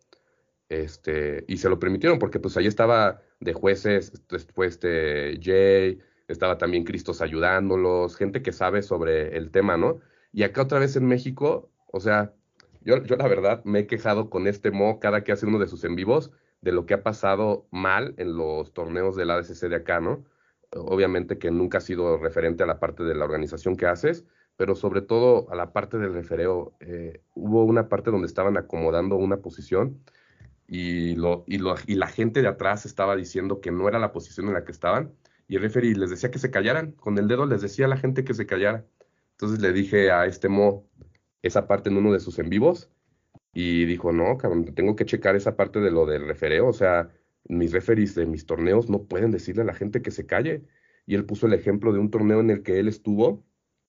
Este, y se lo permitieron porque pues ahí estaba de jueces, después este Jay, estaba también Cristos ayudándolos, gente que sabe sobre el tema, ¿no? Y acá otra vez en México, o sea, yo, yo la verdad me he quejado con este Mo cada que hace uno de sus en vivos de lo que ha pasado mal en los torneos del A D C C de acá, ¿no? Obviamente que nunca ha sido referente a la parte de la organización que haces, pero sobre todo a la parte del refereo. Eh, hubo una parte donde estaban acomodando una posición y, lo, y, lo, y la gente de atrás estaba diciendo que no era la posición en la que estaban, y el referee les decía que se callaran, con el dedo les decía a la gente que se callara. Entonces le dije a este Mo esa parte en uno de sus en vivos, y dijo, no, cabrón, tengo que checar esa parte de lo del refereo, o sea, mis referees de mis torneos no pueden decirle a la gente que se calle. Y él puso el ejemplo de un torneo en el que él estuvo,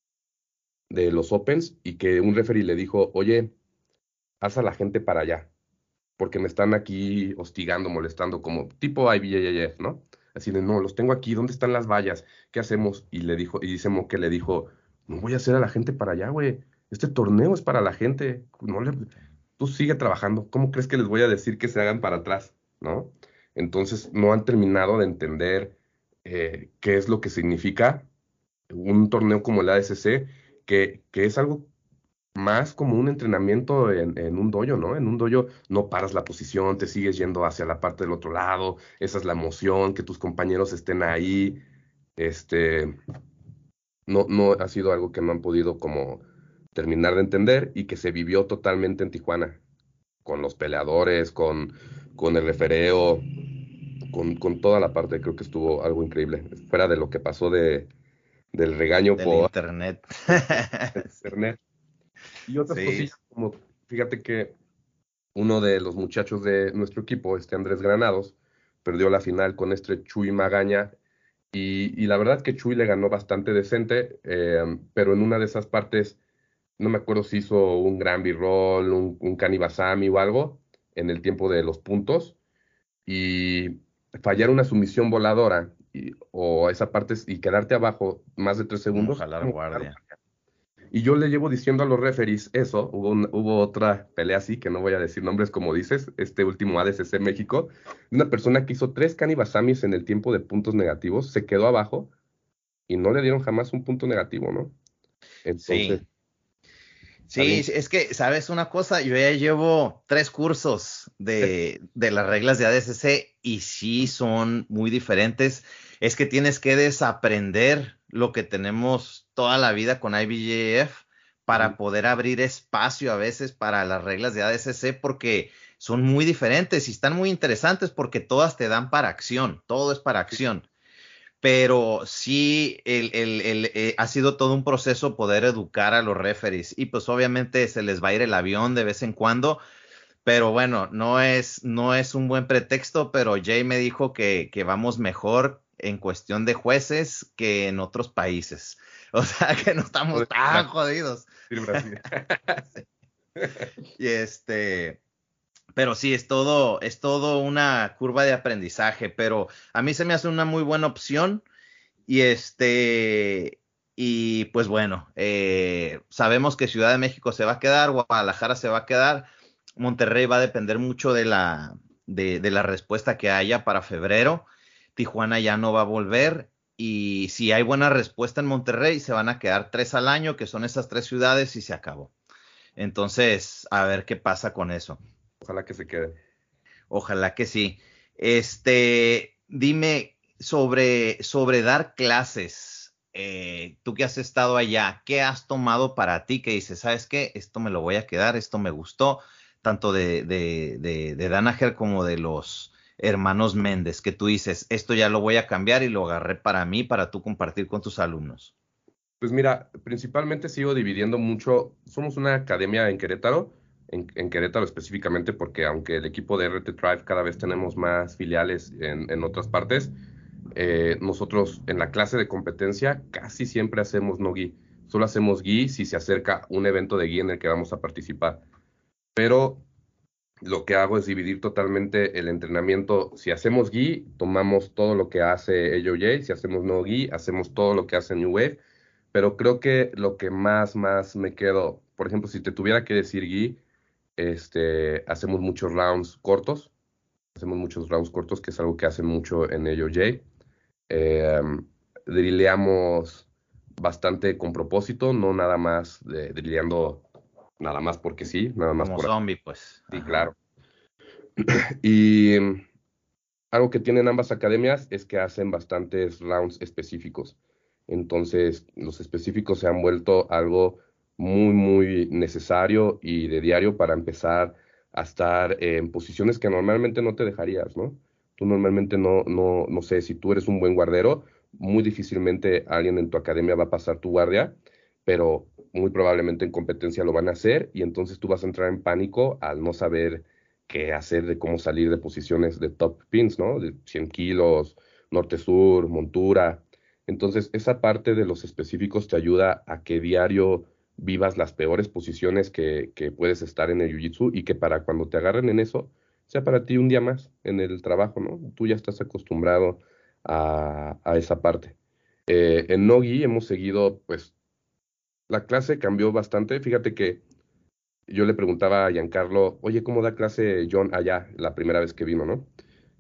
de los Opens, y que un referee le dijo, oye, haz a la gente para allá, porque me están aquí hostigando, molestando, como tipo I B J J F, ¿no? Así de, no, los tengo aquí, ¿dónde están las vallas? ¿Qué hacemos? Y le dijo, y dice Mo que le dijo, no voy a hacer a la gente para allá, güey. Este torneo es para la gente. No le, tú sigue trabajando. ¿Cómo crees que les voy a decir que se hagan para atrás? ¿No? Entonces no han terminado de entender eh, qué es lo que significa un torneo como el A S C, que, que es algo más como un entrenamiento en, en un dojo, ¿no? En un dojo no paras la posición, te sigues yendo hacia la parte del otro lado, esa es la emoción, que tus compañeros estén ahí, este, no, no ha sido algo que no han podido como terminar de entender y que se vivió totalmente en Tijuana, con los peleadores, con, con el refereo, con, con toda la parte, creo que estuvo algo increíble, fuera de lo que pasó de, del regaño Del por internet. internet. Y otras Sí, cosillas como, fíjate que uno de los muchachos de nuestro equipo, este Andrés Granados, perdió la final con este Chuy Magaña y, y la verdad que Chuy le ganó bastante decente, eh, pero en una de esas partes, no me acuerdo si hizo un Granby Roll, un, un Kanibasami o algo en el tiempo de los puntos y fallar una sumisión voladora y, o esa parte y quedarte abajo más de tres como segundos. jalar Como jalar guardia. y yo le llevo diciendo a los referees eso, hubo, un- hubo otra pelea así, que no voy a decir nombres como dices, este último A D C C México, una persona que hizo tres Kanibasamis en el tiempo de puntos negativos, se quedó abajo y no le dieron jamás un punto negativo, ¿no? Entonces, Sí. está Sí, bien. sí, es que, ¿sabes una cosa? Yo ya llevo tres cursos de, de las reglas de A D C C y sí son muy diferentes. Es que tienes que desaprender lo que tenemos toda la vida con I B J F Ujú. para poder abrir espacio a veces para las reglas de A D C C porque son muy diferentes y están muy interesantes porque todas te dan para acción, todo es para Sí, acción, pero sí el, el, el, eh, ha sido todo un proceso poder educar a los referees y pues obviamente se les va a ir el avión de vez en cuando, pero bueno, no es, no es un buen pretexto, pero Jay me dijo que, que vamos mejor en cuestión de jueces que en otros países. O sea que no no estamos decir tan Brasil, jodidos. decir Brasil. Y este, pero sí, es todo, es todo una curva de aprendizaje, pero a mí se me hace una muy buena opción. Y este, y pues bueno, eh, sabemos que Ciudad de México se va a quedar, Guadalajara se va a quedar, Monterrey va a depender mucho de la, de, de la respuesta que haya para febrero, Tijuana ya no va a volver, y si hay buena respuesta en Monterrey, se van a quedar tres al año, que son esas tres ciudades, y se acabó. Entonces, a ver qué pasa con eso. Ojalá que se quede. Ojalá que sí. Este, dime sobre, sobre dar clases. Eh, tú que has estado allá, ¿qué has tomado para ti? Que dices, ¿sabes qué? Esto me lo voy a quedar, esto me gustó, tanto de, de, de, de Danaher como de los hermanos Méndez, que tú dices, esto ya lo voy a cambiar y lo agarré para mí, para tú compartir con tus alumnos. Pues mira, principalmente sigo dividiendo mucho. Somos una academia en Querétaro, en, en Querétaro específicamente, porque aunque el equipo de R T Tribe cada vez tenemos más filiales en, en otras partes, eh, nosotros en la clase de competencia casi siempre hacemos no gi. Solo hacemos gi si se acerca un evento de gi en el que vamos a participar. Pero lo que hago es dividir totalmente el entrenamiento. Si hacemos gi, tomamos todo lo que hace A J J. Si hacemos no gi, hacemos todo lo que hace New Wave. Pero creo que lo que más, más me quedo, por ejemplo, si te tuviera que decir Gui, este, hacemos muchos rounds cortos, hacemos muchos rounds cortos, que es algo que hacen mucho en A J J. Eh, Drileamos bastante con propósito, no nada más de, drileando nada más porque sí, nada más Como por zombie, pues. así, Ajá. claro. Y mm, algo que tienen ambas academias es que hacen bastantes rounds específicos. Entonces, los específicos se han vuelto algo muy, muy necesario y de diario para empezar a estar en posiciones que normalmente no te dejarías, ¿no? Tú normalmente no, no, no sé, si tú eres un buen guardero, muy difícilmente alguien en tu academia va a pasar tu guardia, pero muy probablemente en competencia lo van a hacer y entonces tú vas a entrar en pánico al no saber qué hacer de cómo salir de posiciones de top pins, ¿no? De cien kilos, norte-sur, montura. Entonces, esa parte de los específicos te ayuda a que diario vivas las peores posiciones que, que puedes estar en el jiu-jitsu y que para cuando te agarren en eso, sea para ti un día más en el trabajo, ¿no? Tú ya estás acostumbrado a, a esa parte. Eh, en Nogi hemos seguido, pues, la clase cambió bastante. Fíjate que yo le preguntaba a Giancarlo, oye, ¿cómo da clase John allá la primera vez que vino, ¿no?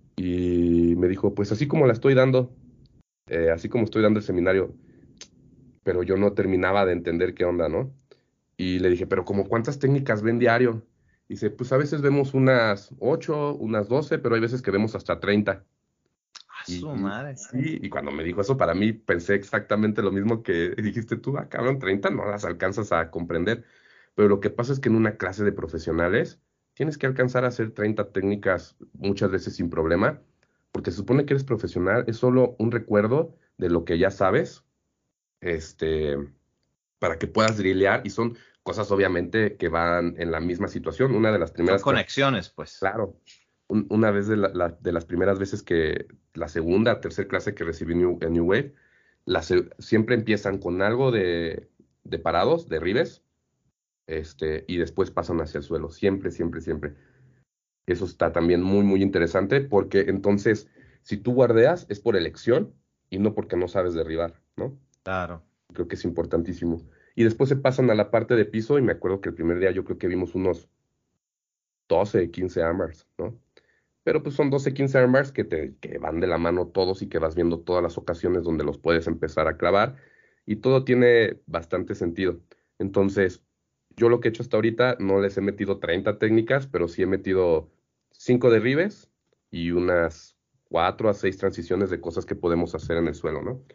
Y me dijo, pues así como la estoy dando, eh, así como estoy dando el seminario, pero yo no terminaba de entender qué onda, ¿no? Y le dije, pero ¿como cuántas técnicas ven diario? Dice, pues a veces vemos unas ocho, unas doce, pero hay veces que vemos hasta treinta. A Y, su y madre. sí, y cuando me dijo eso, para mí pensé exactamente lo mismo que dijiste tú, ah, cabrón, treinta no las alcanzas a comprender. Pero lo que pasa es que en una clase de profesionales tienes que alcanzar a hacer treinta técnicas muchas veces sin problema, porque se supone que eres profesional, es solo un recuerdo de lo que ya sabes, este, para que puedas drilear, y son cosas obviamente que van en la misma situación. Una de las Son primeras clases, conexiones, pues. claro, un- una vez de, la- la- de las primeras veces que, la segunda, tercera clase que recibí New- en New Wave, la se- siempre empiezan con algo de, de parados, derribes, este, y después pasan hacia el suelo, siempre, siempre, siempre. Eso está también muy, muy interesante porque entonces, si tú guardeas, es por elección y no porque no sabes derribar, ¿no? Claro. Creo que es importantísimo. Y después se pasan a la parte de piso y me acuerdo que el primer día yo creo que vimos unos doce quince armors, ¿no? Pero pues son doce quince armors que, te, que van de la mano todos y que vas viendo todas las ocasiones donde los puedes empezar a clavar y todo tiene bastante sentido. Entonces, yo lo que he hecho hasta ahorita, no les he metido treinta técnicas, pero sí he metido cinco derribes y unas cuatro a seis transiciones de cosas que podemos hacer en el suelo, ¿no?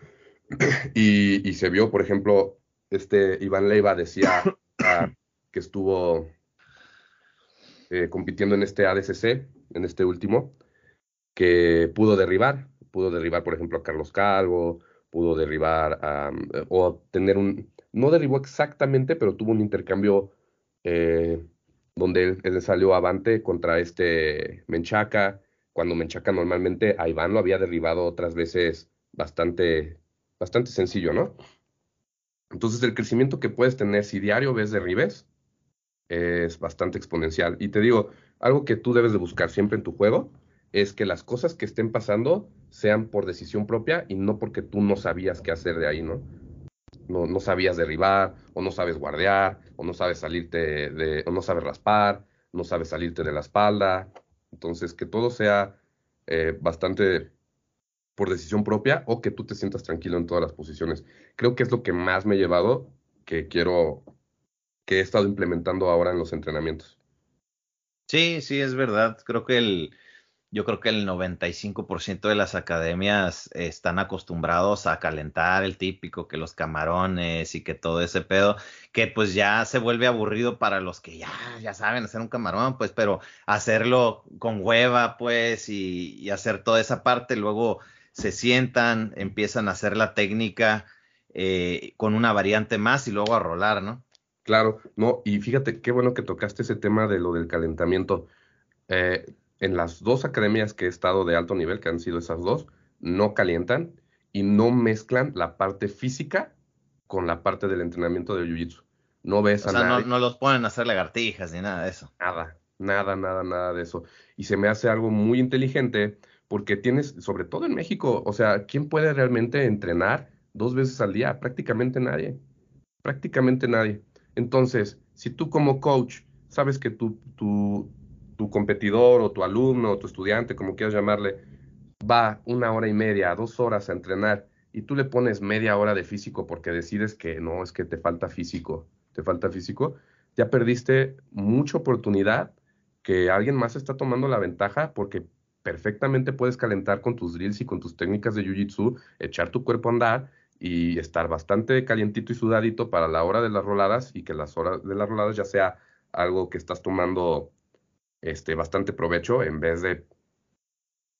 Y, y se vio, por ejemplo, este Iván Leiva decía ah, que estuvo eh, compitiendo en este A D C C, en este último, que pudo derribar, pudo derribar, por ejemplo, a Carlos Calvo, pudo derribar a, eh, o tener un, no derribó exactamente, pero tuvo un intercambio eh, donde él, él salió avante contra este Menchaca, cuando Menchaca normalmente a Iván lo había derribado otras veces bastante, bastante sencillo, ¿no? Entonces el crecimiento que puedes tener si diario ves derribes es bastante exponencial. Y te digo, algo que tú debes de buscar siempre en tu juego es que las cosas que estén pasando sean por decisión propia y no porque tú no sabías qué hacer de ahí, ¿no? No, no sabías derribar, o no sabes guardear, o no sabes salirte de, o no sabes raspar, no sabes salirte de la espalda. Entonces, que todo sea eh, bastante por decisión propia o que tú te sientas tranquilo en todas las posiciones. Creo que es lo que más me he llevado, que quiero, que he estado implementando ahora en los entrenamientos. Sí, sí, es verdad. Creo que el, yo creo que el noventa y cinco por ciento de las academias están acostumbrados a calentar el típico, que los camarones y que todo ese pedo, que pues ya se vuelve aburrido para los que ya, ya saben hacer un camarón, pues, pero hacerlo con hueva, pues, y, y hacer toda esa parte, luego se sientan, empiezan a hacer la técnica eh, con una variante más y luego a rolar, ¿no? Claro, no, y fíjate qué bueno que tocaste ese tema de lo del calentamiento. Eh, en las dos academias que he estado de alto nivel, que han sido esas dos, no calientan y no mezclan la parte física con la parte del entrenamiento de Jiu-Jitsu. No ves O a sea, no, nadie, no los ponen a hacer lagartijas ni nada de eso. nada, nada, nada, nada de eso. Y se me hace algo muy inteligente porque tienes, sobre todo en México, o sea, ¿quién puede realmente entrenar dos veces al día? Prácticamente nadie. Prácticamente nadie. Entonces, si tú como coach sabes que tu, tu, tu competidor o tu alumno o tu estudiante, como quieras llamarle, va una hora y media, dos horas a entrenar y tú le pones media hora de físico porque decides que no, es que te falta físico, te falta físico, ya perdiste mucha oportunidad que alguien más está tomando la ventaja porque perfectamente puedes calentar con tus drills y con tus técnicas de jiu-jitsu, echar tu cuerpo a andar y estar bastante calientito y sudadito para la hora de las roladas y que las horas de las roladas ya sea algo que estás tomando este, bastante provecho en vez de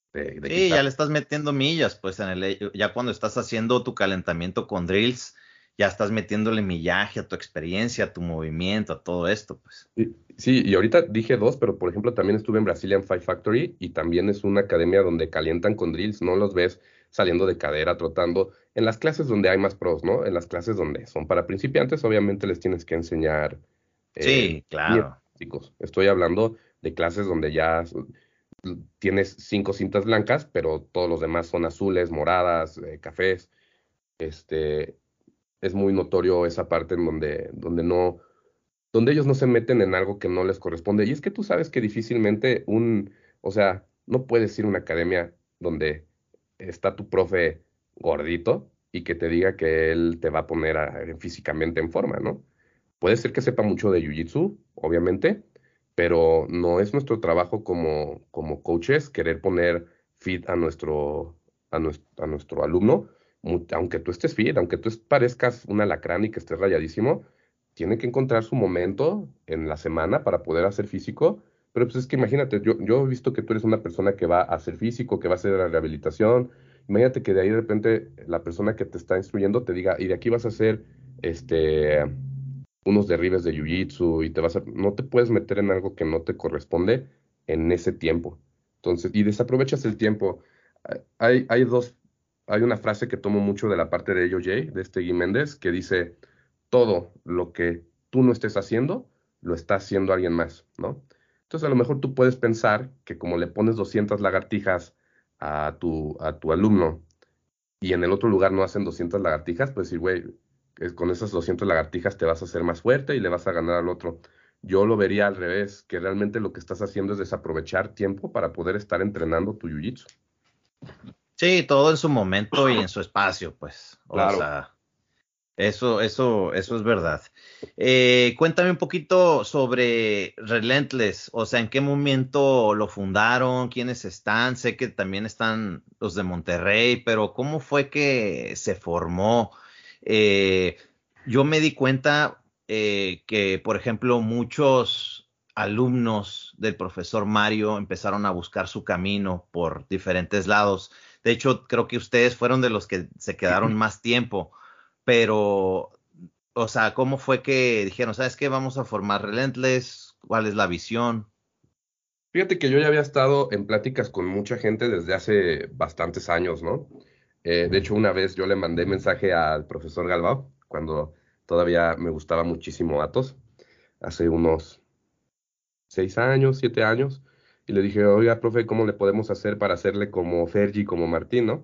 de, de Sí, ya quitar. le estás metiendo millas, pues en el, ya cuando estás haciendo tu calentamiento con drills, ya estás metiéndole millaje a tu experiencia, a tu movimiento, a todo esto, pues. Y- Sí, y ahorita dije dos, pero por ejemplo también estuve en Brazilian Fight Factory y también es una academia donde calientan con drills, no los ves saliendo de cadera, trotando. En las clases donde hay más pros, ¿no? En las clases donde son para principiantes, obviamente les tienes que enseñar eh, Sí, movimientos claro. básicos. Estoy hablando de clases donde ya s- tienes cinco cintas blancas, pero todos los demás son azules, moradas, eh, cafés. Este, es muy notorio esa parte en donde, donde no donde ellos no se meten en algo que no les corresponde. Y es que tú sabes que difícilmente un, o sea, no puedes ir a una academia donde está tu profe gordito y que te diga que él te va a poner a- físicamente en forma, ¿no? Puede ser que sepa mucho de Jiu-Jitsu, obviamente, pero no es nuestro trabajo como, como coaches querer poner fit a nuestro, a nues- a nuestro alumno. Mu- Aunque tú estés fit, aunque tú es- parezcas un alacrán y que estés rayadísimo, tiene que encontrar su momento en la semana para poder hacer físico. Pero pues es que imagínate, yo, yo he visto que tú eres una persona que va a hacer físico, que va a hacer la rehabilitación. Imagínate que de ahí de repente la persona que te está instruyendo te diga, y de aquí vas a hacer este unos derribes de jiu-jitsu y te vas a, no te puedes meter en algo que no te corresponde en ese tiempo. Entonces, y desaprovechas el tiempo. Ah, Hay, hay dos, hay una frase que tomo mucho de la parte de A J, de este Guy Méndez, que dice, todo lo que tú no estés haciendo, lo está haciendo alguien más, ¿no? Entonces, a lo mejor tú puedes pensar que como le pones doscientas lagartijas a tu, a tu alumno y en el otro lugar no hacen doscientas lagartijas, pues decir, güey, es- con esas doscientas lagartijas te vas a hacer más fuerte y le vas a ganar al otro. Yo lo vería al revés, que realmente lo que estás haciendo es desaprovechar tiempo para poder estar entrenando tu jiu-jitsu. Sí, todo en su momento y en su espacio, pues. O Claro. sea, eso, eso, eso es verdad. Eh, cuéntame un poquito sobre Relentless, o sea, ¿en qué momento lo fundaron? ¿Quiénes están? Sé que también están los de Monterrey, pero ¿cómo fue que se formó? Eh, yo me di cuenta eh, que, por ejemplo, muchos alumnos del profesor Mario empezaron a buscar su camino por diferentes lados. De hecho, creo que ustedes fueron de los que se quedaron más tiempo. Pero, o sea, ¿cómo fue que dijeron, sabes qué, vamos a formar Relentless? ¿Cuál es la visión? Fíjate que yo ya había estado en pláticas con mucha gente desde hace bastantes años, ¿no? Eh, de hecho, una vez yo le mandé mensaje al profesor Galvao, cuando todavía me gustaba muchísimo Atos, hace unos seis años, siete años, y le dije, oiga, profe, ¿cómo le podemos hacer para hacerle como Fergie, como Martín, ¿no?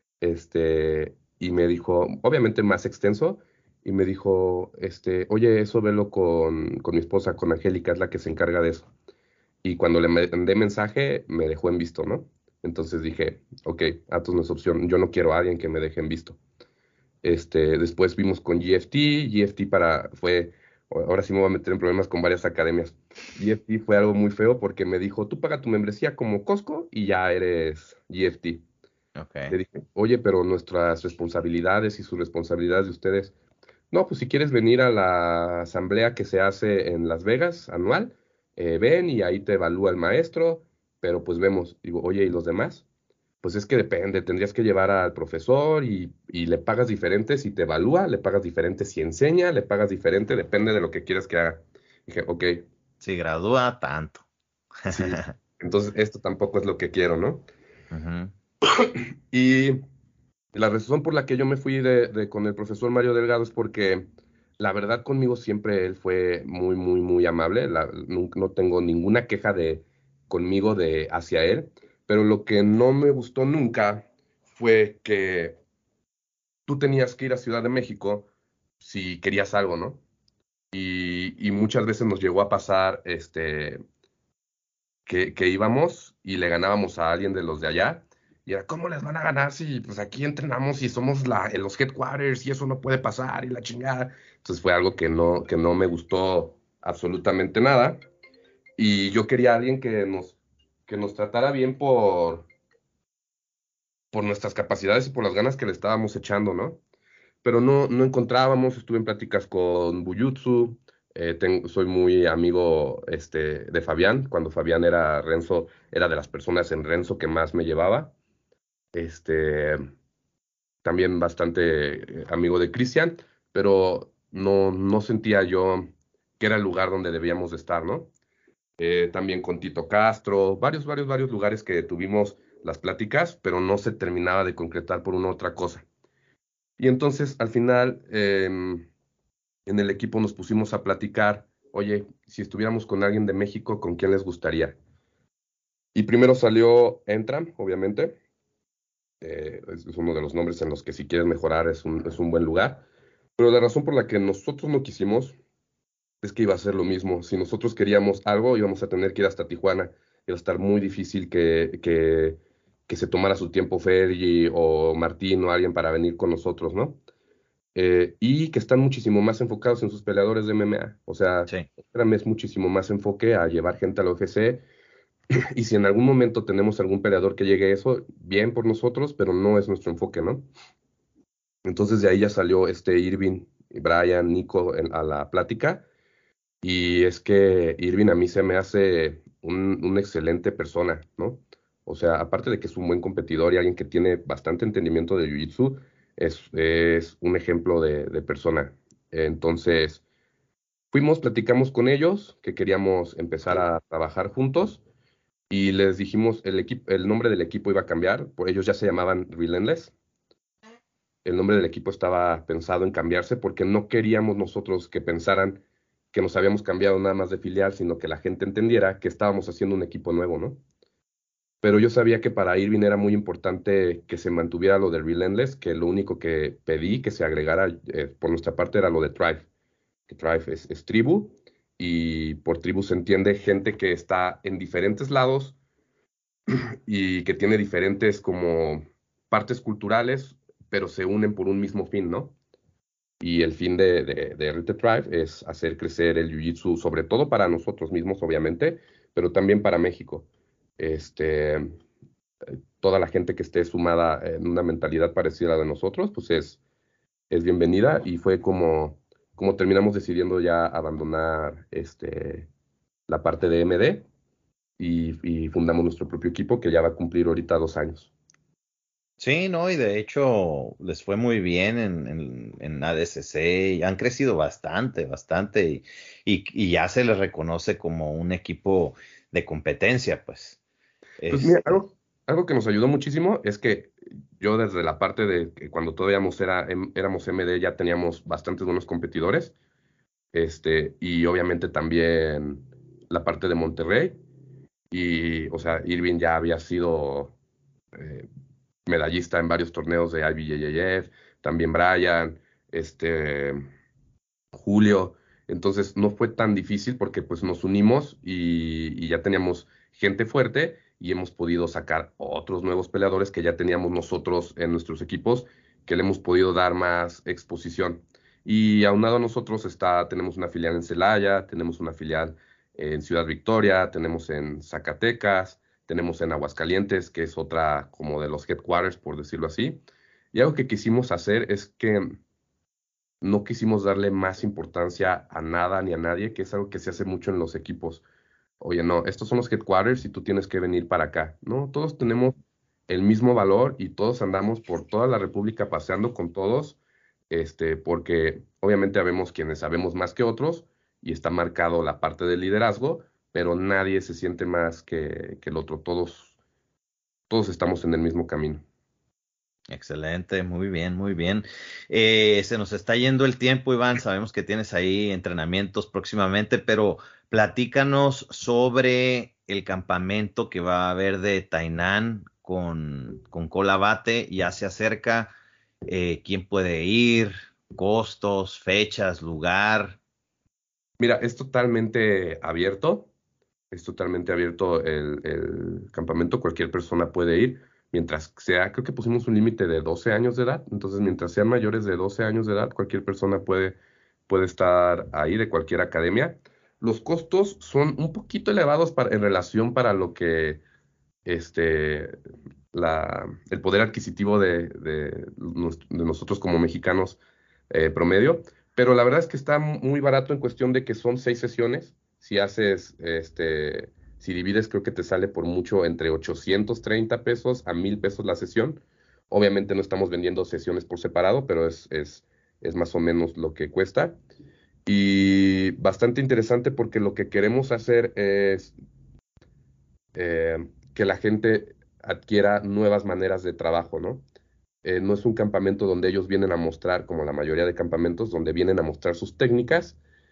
Este, y me dijo, obviamente más extenso, y me dijo, este, oye, eso velo con, con mi esposa, con Angélica, es la que se encarga de eso. Y cuando le mandé mensaje, me dejó en visto, ¿no? Entonces dije, ok, Atos no es opción, yo no quiero a alguien que me deje en visto. Este, después vimos con G F T, G F T para, fue, ahora sí me voy a meter en problemas con varias academias. G F T fue algo muy feo porque me dijo, tú paga tu membresía como Costco y ya eres G F T. Ok. Le dije, oye, pero nuestras responsabilidades y sus responsabilidades de ustedes. No, pues si quieres venir a la asamblea que se hace en Las Vegas anual, eh, ven y ahí te evalúa el maestro, pero pues vemos, digo, oye, ¿y los demás? Pues es que depende, tendrías que llevar al profesor y, y le pagas diferente si te evalúa, le pagas diferente si enseña, le pagas diferente, depende de lo que quieras que haga. Dije, ok, Si gradúa, tanto. sí, entonces esto tampoco es lo que quiero, ¿no? Ujú. Y la razón por la que yo me fui de, de- con el profesor Mario Delgado es porque la verdad conmigo siempre él fue muy, muy, muy amable. La- nun- no tengo ninguna queja de conmigo de hacia él, pero lo que no me gustó nunca fue que tú tenías que ir a Ciudad de México si querías algo, ¿no? Y, y muchas veces nos llegó a pasar este, que, que íbamos y le ganábamos a alguien de los de allá. Y era, ¿cómo les van a ganar si pues aquí entrenamos y somos la, en los headquarters y eso no puede pasar y la chingada? Entonces fue algo que no, que no me gustó absolutamente nada. Y yo quería a alguien que nos, que nos tratara bien por, por nuestras capacidades y por las ganas que le estábamos echando, ¿no? Pero no, no encontrábamos, estuve en pláticas con Buyutsu, Eh, ten- soy muy amigo este, de Fabián. Cuando Fabián era Renzo, era de las personas en Renzo que más me llevaba. Este, también bastante eh, amigo de Cristian, pero no, no sentía yo que era el lugar donde debíamos de estar, ¿no? Eh, también con Tito Castro, varios, varios, varios lugares que tuvimos las pláticas, pero no se terminaba de concretar por una u otra cosa. Y entonces, al final, em, en el equipo nos pusimos a platicar, oye, si estuviéramos con alguien de México, ¿con quién les gustaría? Y primero salió Entram, obviamente. Eh, es, es uno de los nombres en los que si quieres mejorar es un, es un buen lugar. Pero la razón por la que nosotros no quisimos es que iba a ser lo mismo. Si nosotros queríamos algo, íbamos a tener que ir hasta Tijuana. Iba a estar muy difícil que, que, que se tomara su tiempo Fergie o Martín o alguien para venir con nosotros, ¿no? Eh, y que están muchísimo más enfocados en sus peleadores de M M A. O sea, Sí. Entram es muchísimo más enfoque a llevar gente a la U F C. Y si en algún momento tenemos algún peleador que llegue a eso, bien por nosotros, pero no es nuestro enfoque, ¿no? Entonces de ahí ya salió este Irving, Brian, Nico en- a la plática. Y es que Irving a mí se me hace un, una excelente persona, ¿no? O sea, aparte de que es un buen competidor y alguien que tiene bastante entendimiento de Jiu-Jitsu, es, es un ejemplo de, de persona. Entonces, fuimos, platicamos con ellos, que queríamos empezar a trabajar juntos y les dijimos, el equipo, el nombre del equipo iba a cambiar, por ellos ya se llamaban Relentless. El nombre del equipo estaba pensado en cambiarse porque no queríamos nosotros que pensaran que nos habíamos cambiado nada más de filial, sino que la gente entendiera que estábamos haciendo un equipo nuevo, ¿no? Pero yo sabía que para Irving era muy importante que se mantuviera lo de Relentless, que lo único que pedí que se agregara eh, por nuestra parte era lo de Tribe, que Tribe es, es tribu, y por tribu se entiende gente que está en diferentes lados y que tiene diferentes como partes culturales, pero se unen por un mismo fin, ¿no? Y el fin de, de, de R T Tribe es hacer crecer el Jiu-Jitsu, sobre todo para nosotros mismos, obviamente, pero también para México. Este, toda la gente que esté sumada en una mentalidad parecida a la de nosotros, pues es, es bienvenida y fue como, como terminamos decidiendo ya abandonar este, la parte de M D y, y fundamos nuestro propio equipo que ya va a cumplir ahorita dos años. Sí, no, y de hecho les fue muy bien en, en, en A D C C, y han crecido bastante, bastante, y, y, y ya se les reconoce como un equipo de competencia, pues. Pues mira, Este, algo, algo que nos ayudó muchísimo es que yo desde la parte de que cuando todavía éramos, era, em- éramos M D ya teníamos bastantes buenos competidores, este, y obviamente también la parte de Monterrey, y o sea, Irving ya había sido eh, medallista en varios torneos de I B J J F, también Brian, este, Julio. Entonces no fue tan difícil porque pues nos unimos y, y ya teníamos gente fuerte y hemos podido sacar otros nuevos peleadores que ya teníamos nosotros en nuestros equipos, que le hemos podido dar más exposición. Y aunado a nosotros está, tenemos una filial en Celaya, tenemos una filial en Ciudad Victoria, tenemos en Zacatecas, tenemos en Aguascalientes, que es otra como de los headquarters, por decirlo así. Y algo que quisimos hacer es que no quisimos darle más importancia a nada ni a nadie, que es algo que se hace mucho en los equipos. Oye, no, estos son los headquarters y tú tienes que venir para acá. No, todos tenemos el mismo valor y todos andamos por toda la República paseando con todos, este, porque obviamente habemos quienes sabemos más que otros y está marcado la parte del liderazgo, pero nadie se siente más que, que el otro. Todos, todos estamos en el mismo camino. Excelente, muy bien, muy bien. Eh, se nos está yendo el tiempo, Iván. Sabemos que tienes ahí entrenamientos próximamente, pero platícanos sobre el campamento que va a haber de Tainan con, con Colabate. Ya se acerca. Eh, ¿quién puede ir? Costos, fechas, lugar. Mira, es totalmente abierto. Es totalmente abierto el, el campamento, cualquier persona puede ir, mientras sea, creo que pusimos un límite de doce años de edad, entonces mientras sean mayores de doce años de edad, cualquier persona puede, puede estar ahí de cualquier academia. Los costos son un poquito elevados para, en relación para lo que este, la, el poder adquisitivo de, de, nos- de nosotros como mexicanos eh, promedio, pero la verdad es que está muy barato en cuestión de que son seis sesiones. Si haces, este, si divides, creo que te sale por mucho entre ochocientos treinta pesos a mil pesos la sesión. Obviamente no estamos vendiendo sesiones por separado, pero es, es, es más o menos lo que cuesta. Y bastante interesante porque lo que queremos hacer es eh, que la gente adquiera nuevas maneras de trabajo, ¿no? Eh, no es un campamento donde ellos vienen a mostrar, como la mayoría de campamentos, donde vienen a mostrar sus técnicas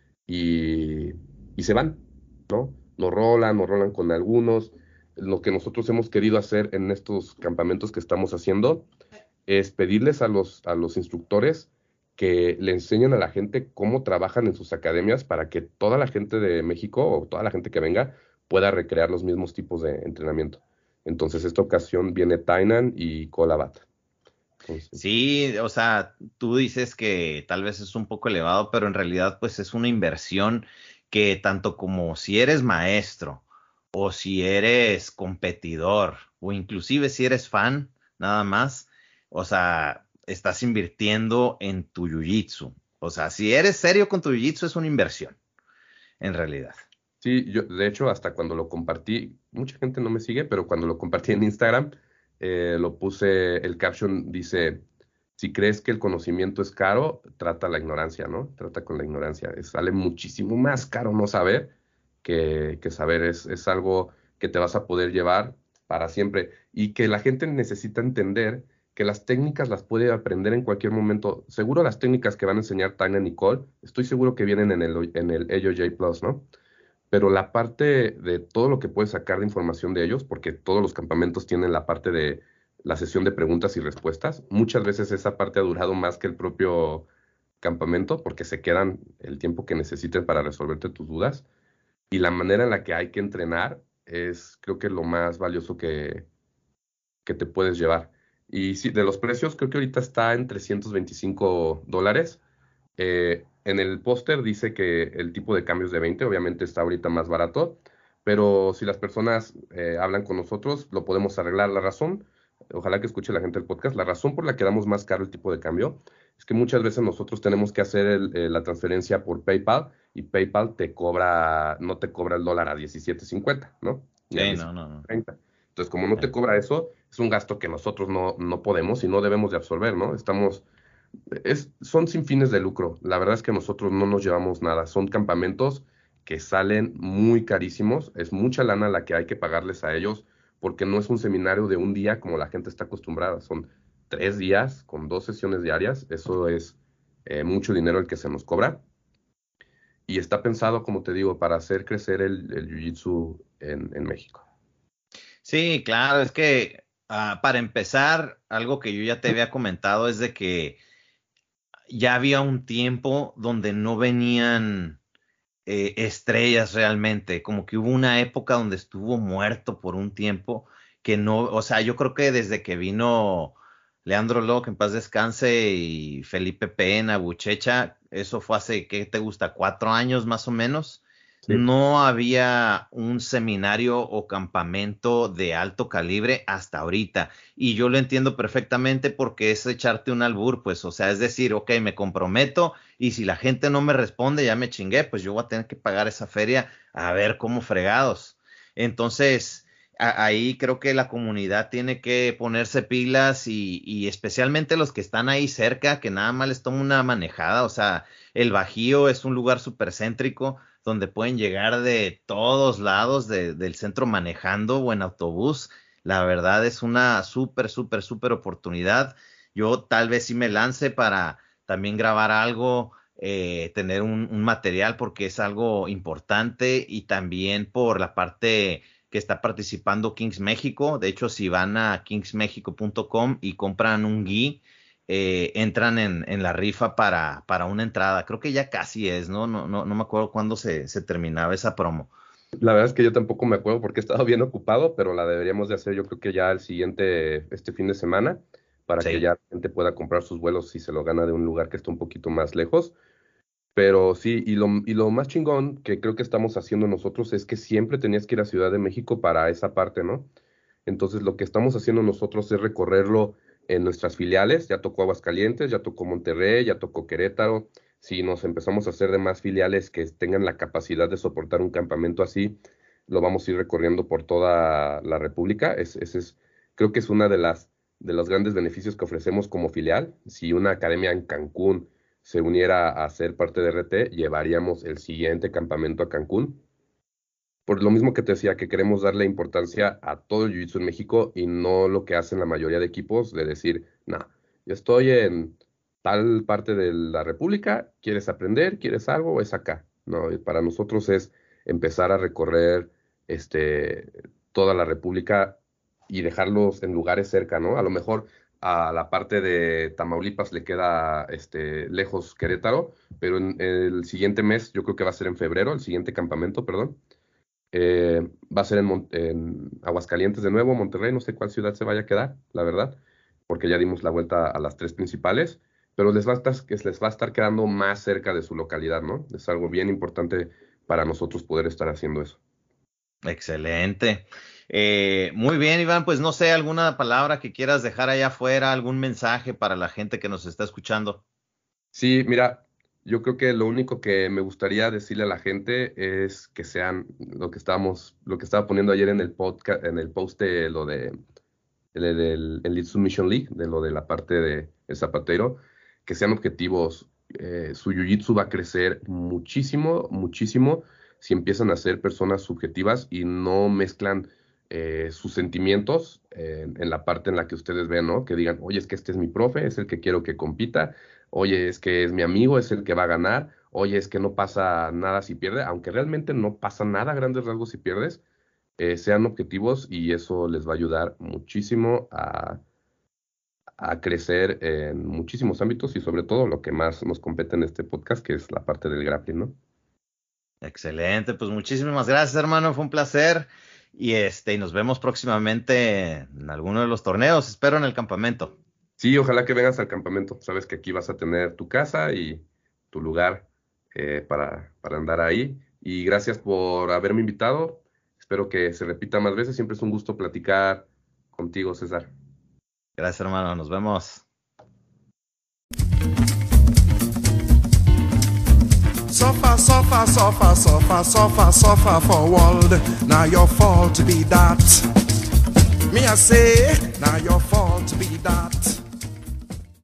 y, y se van, ¿no? Nos rolan, nos rolan con algunos. Lo que nosotros hemos querido hacer en estos campamentos que estamos haciendo es pedirles a los, a los instructores que le enseñen a la gente cómo trabajan en sus academias para que toda la gente de México o toda la gente que venga pueda recrear los mismos tipos de entrenamiento. Entonces, esta ocasión viene Tainan y Colabat. Entonces, Sí, o sea, tú dices que tal vez es un poco elevado, pero en realidad pues es una inversión que tanto como si eres maestro o si eres competidor o inclusive si eres fan, nada más, o sea, estás invirtiendo en tu jiu-jitsu. O sea, si eres serio con tu jiu-jitsu es una inversión, en realidad. sí, yo, de hecho, hasta cuando lo compartí, mucha gente no me sigue, pero cuando lo compartí en Instagram, eh, lo puse, el caption dice, si crees que el conocimiento es caro, trata la ignorancia, ¿no? Trata con la ignorancia. Es- sale muchísimo más caro no saber que, que saber. Es, es algo que te vas a poder llevar para siempre y que la gente necesita entender que las técnicas las puede aprender en cualquier momento. Seguro las técnicas que van a enseñar Tania Nicole, estoy seguro que vienen en el, en el A O J Plus, ¿no? Pero la parte de todo lo que puedes sacar de información de ellos, porque todos los campamentos tienen la parte de la sesión de preguntas y respuestas, muchas veces esa parte ha durado más que el propio campamento, porque se quedan el tiempo que necesiten para resolverte tus dudas, y la manera en la que hay que entrenar es, creo que lo más valioso que, que te puedes llevar. Y sí, de los precios, creo que ahorita está en trescientos veinticinco dólares. Eh, en el póster dice que el tipo de cambio es de veinte, obviamente está ahorita más barato, pero si las personas eh, hablan con nosotros, lo podemos arreglar. La razón, ojalá que escuche la gente del podcast, la razón por la que damos más caro el tipo de cambio es que muchas veces nosotros tenemos que hacer el- eh, la transferencia por PayPal y PayPal te cobra, no te cobra el dólar a diecisiete cincuenta, ¿no? Ni a Sí, no, no, diecisiete no. treinta. Entonces, como no te Sí. cobra eso, es un gasto que nosotros no, no podemos y no debemos de absorber, ¿no? Estamos es, son sin fines de lucro. La verdad es que nosotros no nos llevamos nada. Son campamentos que salen muy carísimos. Es mucha lana la que hay que pagarles a ellos porque no es un seminario de un día como la gente está acostumbrada. Son tres días con dos sesiones diarias. Eso es eh, mucho dinero el que se nos cobra. Y está pensado, como te digo, para hacer crecer el, el Jiu-Jitsu en, en México. Sí, claro, es que ah, para empezar, algo que yo ya te había comentado es de que ya había un tiempo donde no venían eh, estrellas realmente, como que hubo una época donde estuvo muerto por un tiempo, que no, o sea, yo creo que desde que vino Leandro Locke, en paz descanse, y Felipe Pena, Buchecha, eso fue hace, ¿qué te gusta? Cuatro años más o menos. Sí. No había un seminario o campamento de alto calibre hasta ahorita. Y yo lo entiendo perfectamente porque es echarte un albur, pues, o sea, es decir, ok, me comprometo y si la gente no me responde, ya me chingué, pues yo voy a tener que pagar esa feria a ver cómo fregados. Entonces, a- ahí creo que la comunidad tiene que ponerse pilas y, y especialmente los que están ahí cerca, que nada más les toma una manejada. O sea, el Bajío es un lugar súper céntrico donde pueden llegar de todos lados de- del centro manejando o en autobús. La verdad es una súper, súper, súper oportunidad. Yo tal vez sí me lance para también grabar algo, eh, tener un, un material porque es algo importante y también por la parte que está participando Kings México. De hecho, si van a kings mexico punto com y compran un gui, eh, entran en, en la rifa para, para una entrada. Creo que ya casi es, ¿no? No, no, no me acuerdo cuándo se, se terminaba esa promo. La verdad es que yo tampoco me acuerdo porque he estado bien ocupado, pero la deberíamos de hacer yo creo que ya el siguiente, este fin de semana, para que Sí. ya la gente pueda comprar sus vuelos si se lo gana de un lugar que está un poquito más lejos. Pero sí, y lo, y lo más chingón que creo que estamos haciendo nosotros es que siempre tenías que ir a Ciudad de México para esa parte, ¿no? Entonces lo que estamos haciendo nosotros es recorrerlo en nuestras filiales. Ya tocó Aguascalientes, ya tocó Monterrey, ya tocó Querétaro. Si nos empezamos a hacer de más filiales que tengan la capacidad de soportar un campamento así, lo vamos a ir recorriendo por toda la República. Es, ese es, creo que es una de las de los grandes beneficios que ofrecemos como filial. Si una academia en Cancún se uniera a ser parte de R T, llevaríamos el siguiente campamento a Cancún. Por lo mismo que te decía, que queremos darle importancia a todo el Jiu-Jitsu en México y no lo que hacen la mayoría de equipos de decir, no, yo estoy en tal parte de la República, ¿quieres aprender? ¿Quieres algo? Es acá. No, para nosotros es empezar a recorrer este, toda la República y dejarlos en lugares cerca, ¿no? A lo mejor a la parte de Tamaulipas le queda este, lejos Querétaro, pero en el siguiente mes, yo creo que va a ser en febrero, el siguiente campamento, perdón, eh, va a ser en, en Aguascalientes de nuevo, Monterrey, no sé cuál ciudad se vaya a quedar, la verdad, porque ya dimos la vuelta a las tres principales, pero les va a estar, les va a estar quedando más cerca de su localidad, ¿no? Es algo bien importante para nosotros poder estar haciendo eso. Excelente. Eh, muy bien, Iván, pues no sé, alguna palabra que quieras dejar allá afuera, algún mensaje para la gente que nos está escuchando. Sí, mira, yo creo que lo único que me gustaría decirle a la gente es que sean lo que estábamos, lo que estaba poniendo ayer en el podcast, en el post de lo de el, del Elite Submission League, de lo de la parte de el zapatero, que sean objetivos. Eh, su jiu-jitsu va a crecer muchísimo, muchísimo si empiezan a ser personas subjetivas y no mezclan eh, sus sentimientos eh, en la parte en la que ustedes ven, ¿no? Que digan, oye, es que este es mi profe, es el que quiero que compita, oye, es que es mi amigo, es el que va a ganar, oye, es que no pasa nada si pierde, aunque realmente no pasa nada a grandes rasgos si pierdes, eh, sean objetivos y eso les va a ayudar muchísimo a, a crecer en muchísimos ámbitos y sobre todo lo que más nos compete en este podcast, que es la parte del grappling, ¿no? Excelente, pues muchísimas gracias, hermano, fue un placer y este y nos vemos próximamente en alguno de los torneos, espero en el campamento. Sí, ojalá que vengas al campamento, sabes que aquí vas a tener tu casa y tu lugar eh, para, para andar ahí y gracias por haberme invitado, espero que se repita más veces, siempre es un gusto platicar contigo, César. Gracias, hermano, nos vemos. Suffer, suffer, suffer, suffer, suffer, suffer for world. Now your fault to be that. Me I say, now your fault to be that.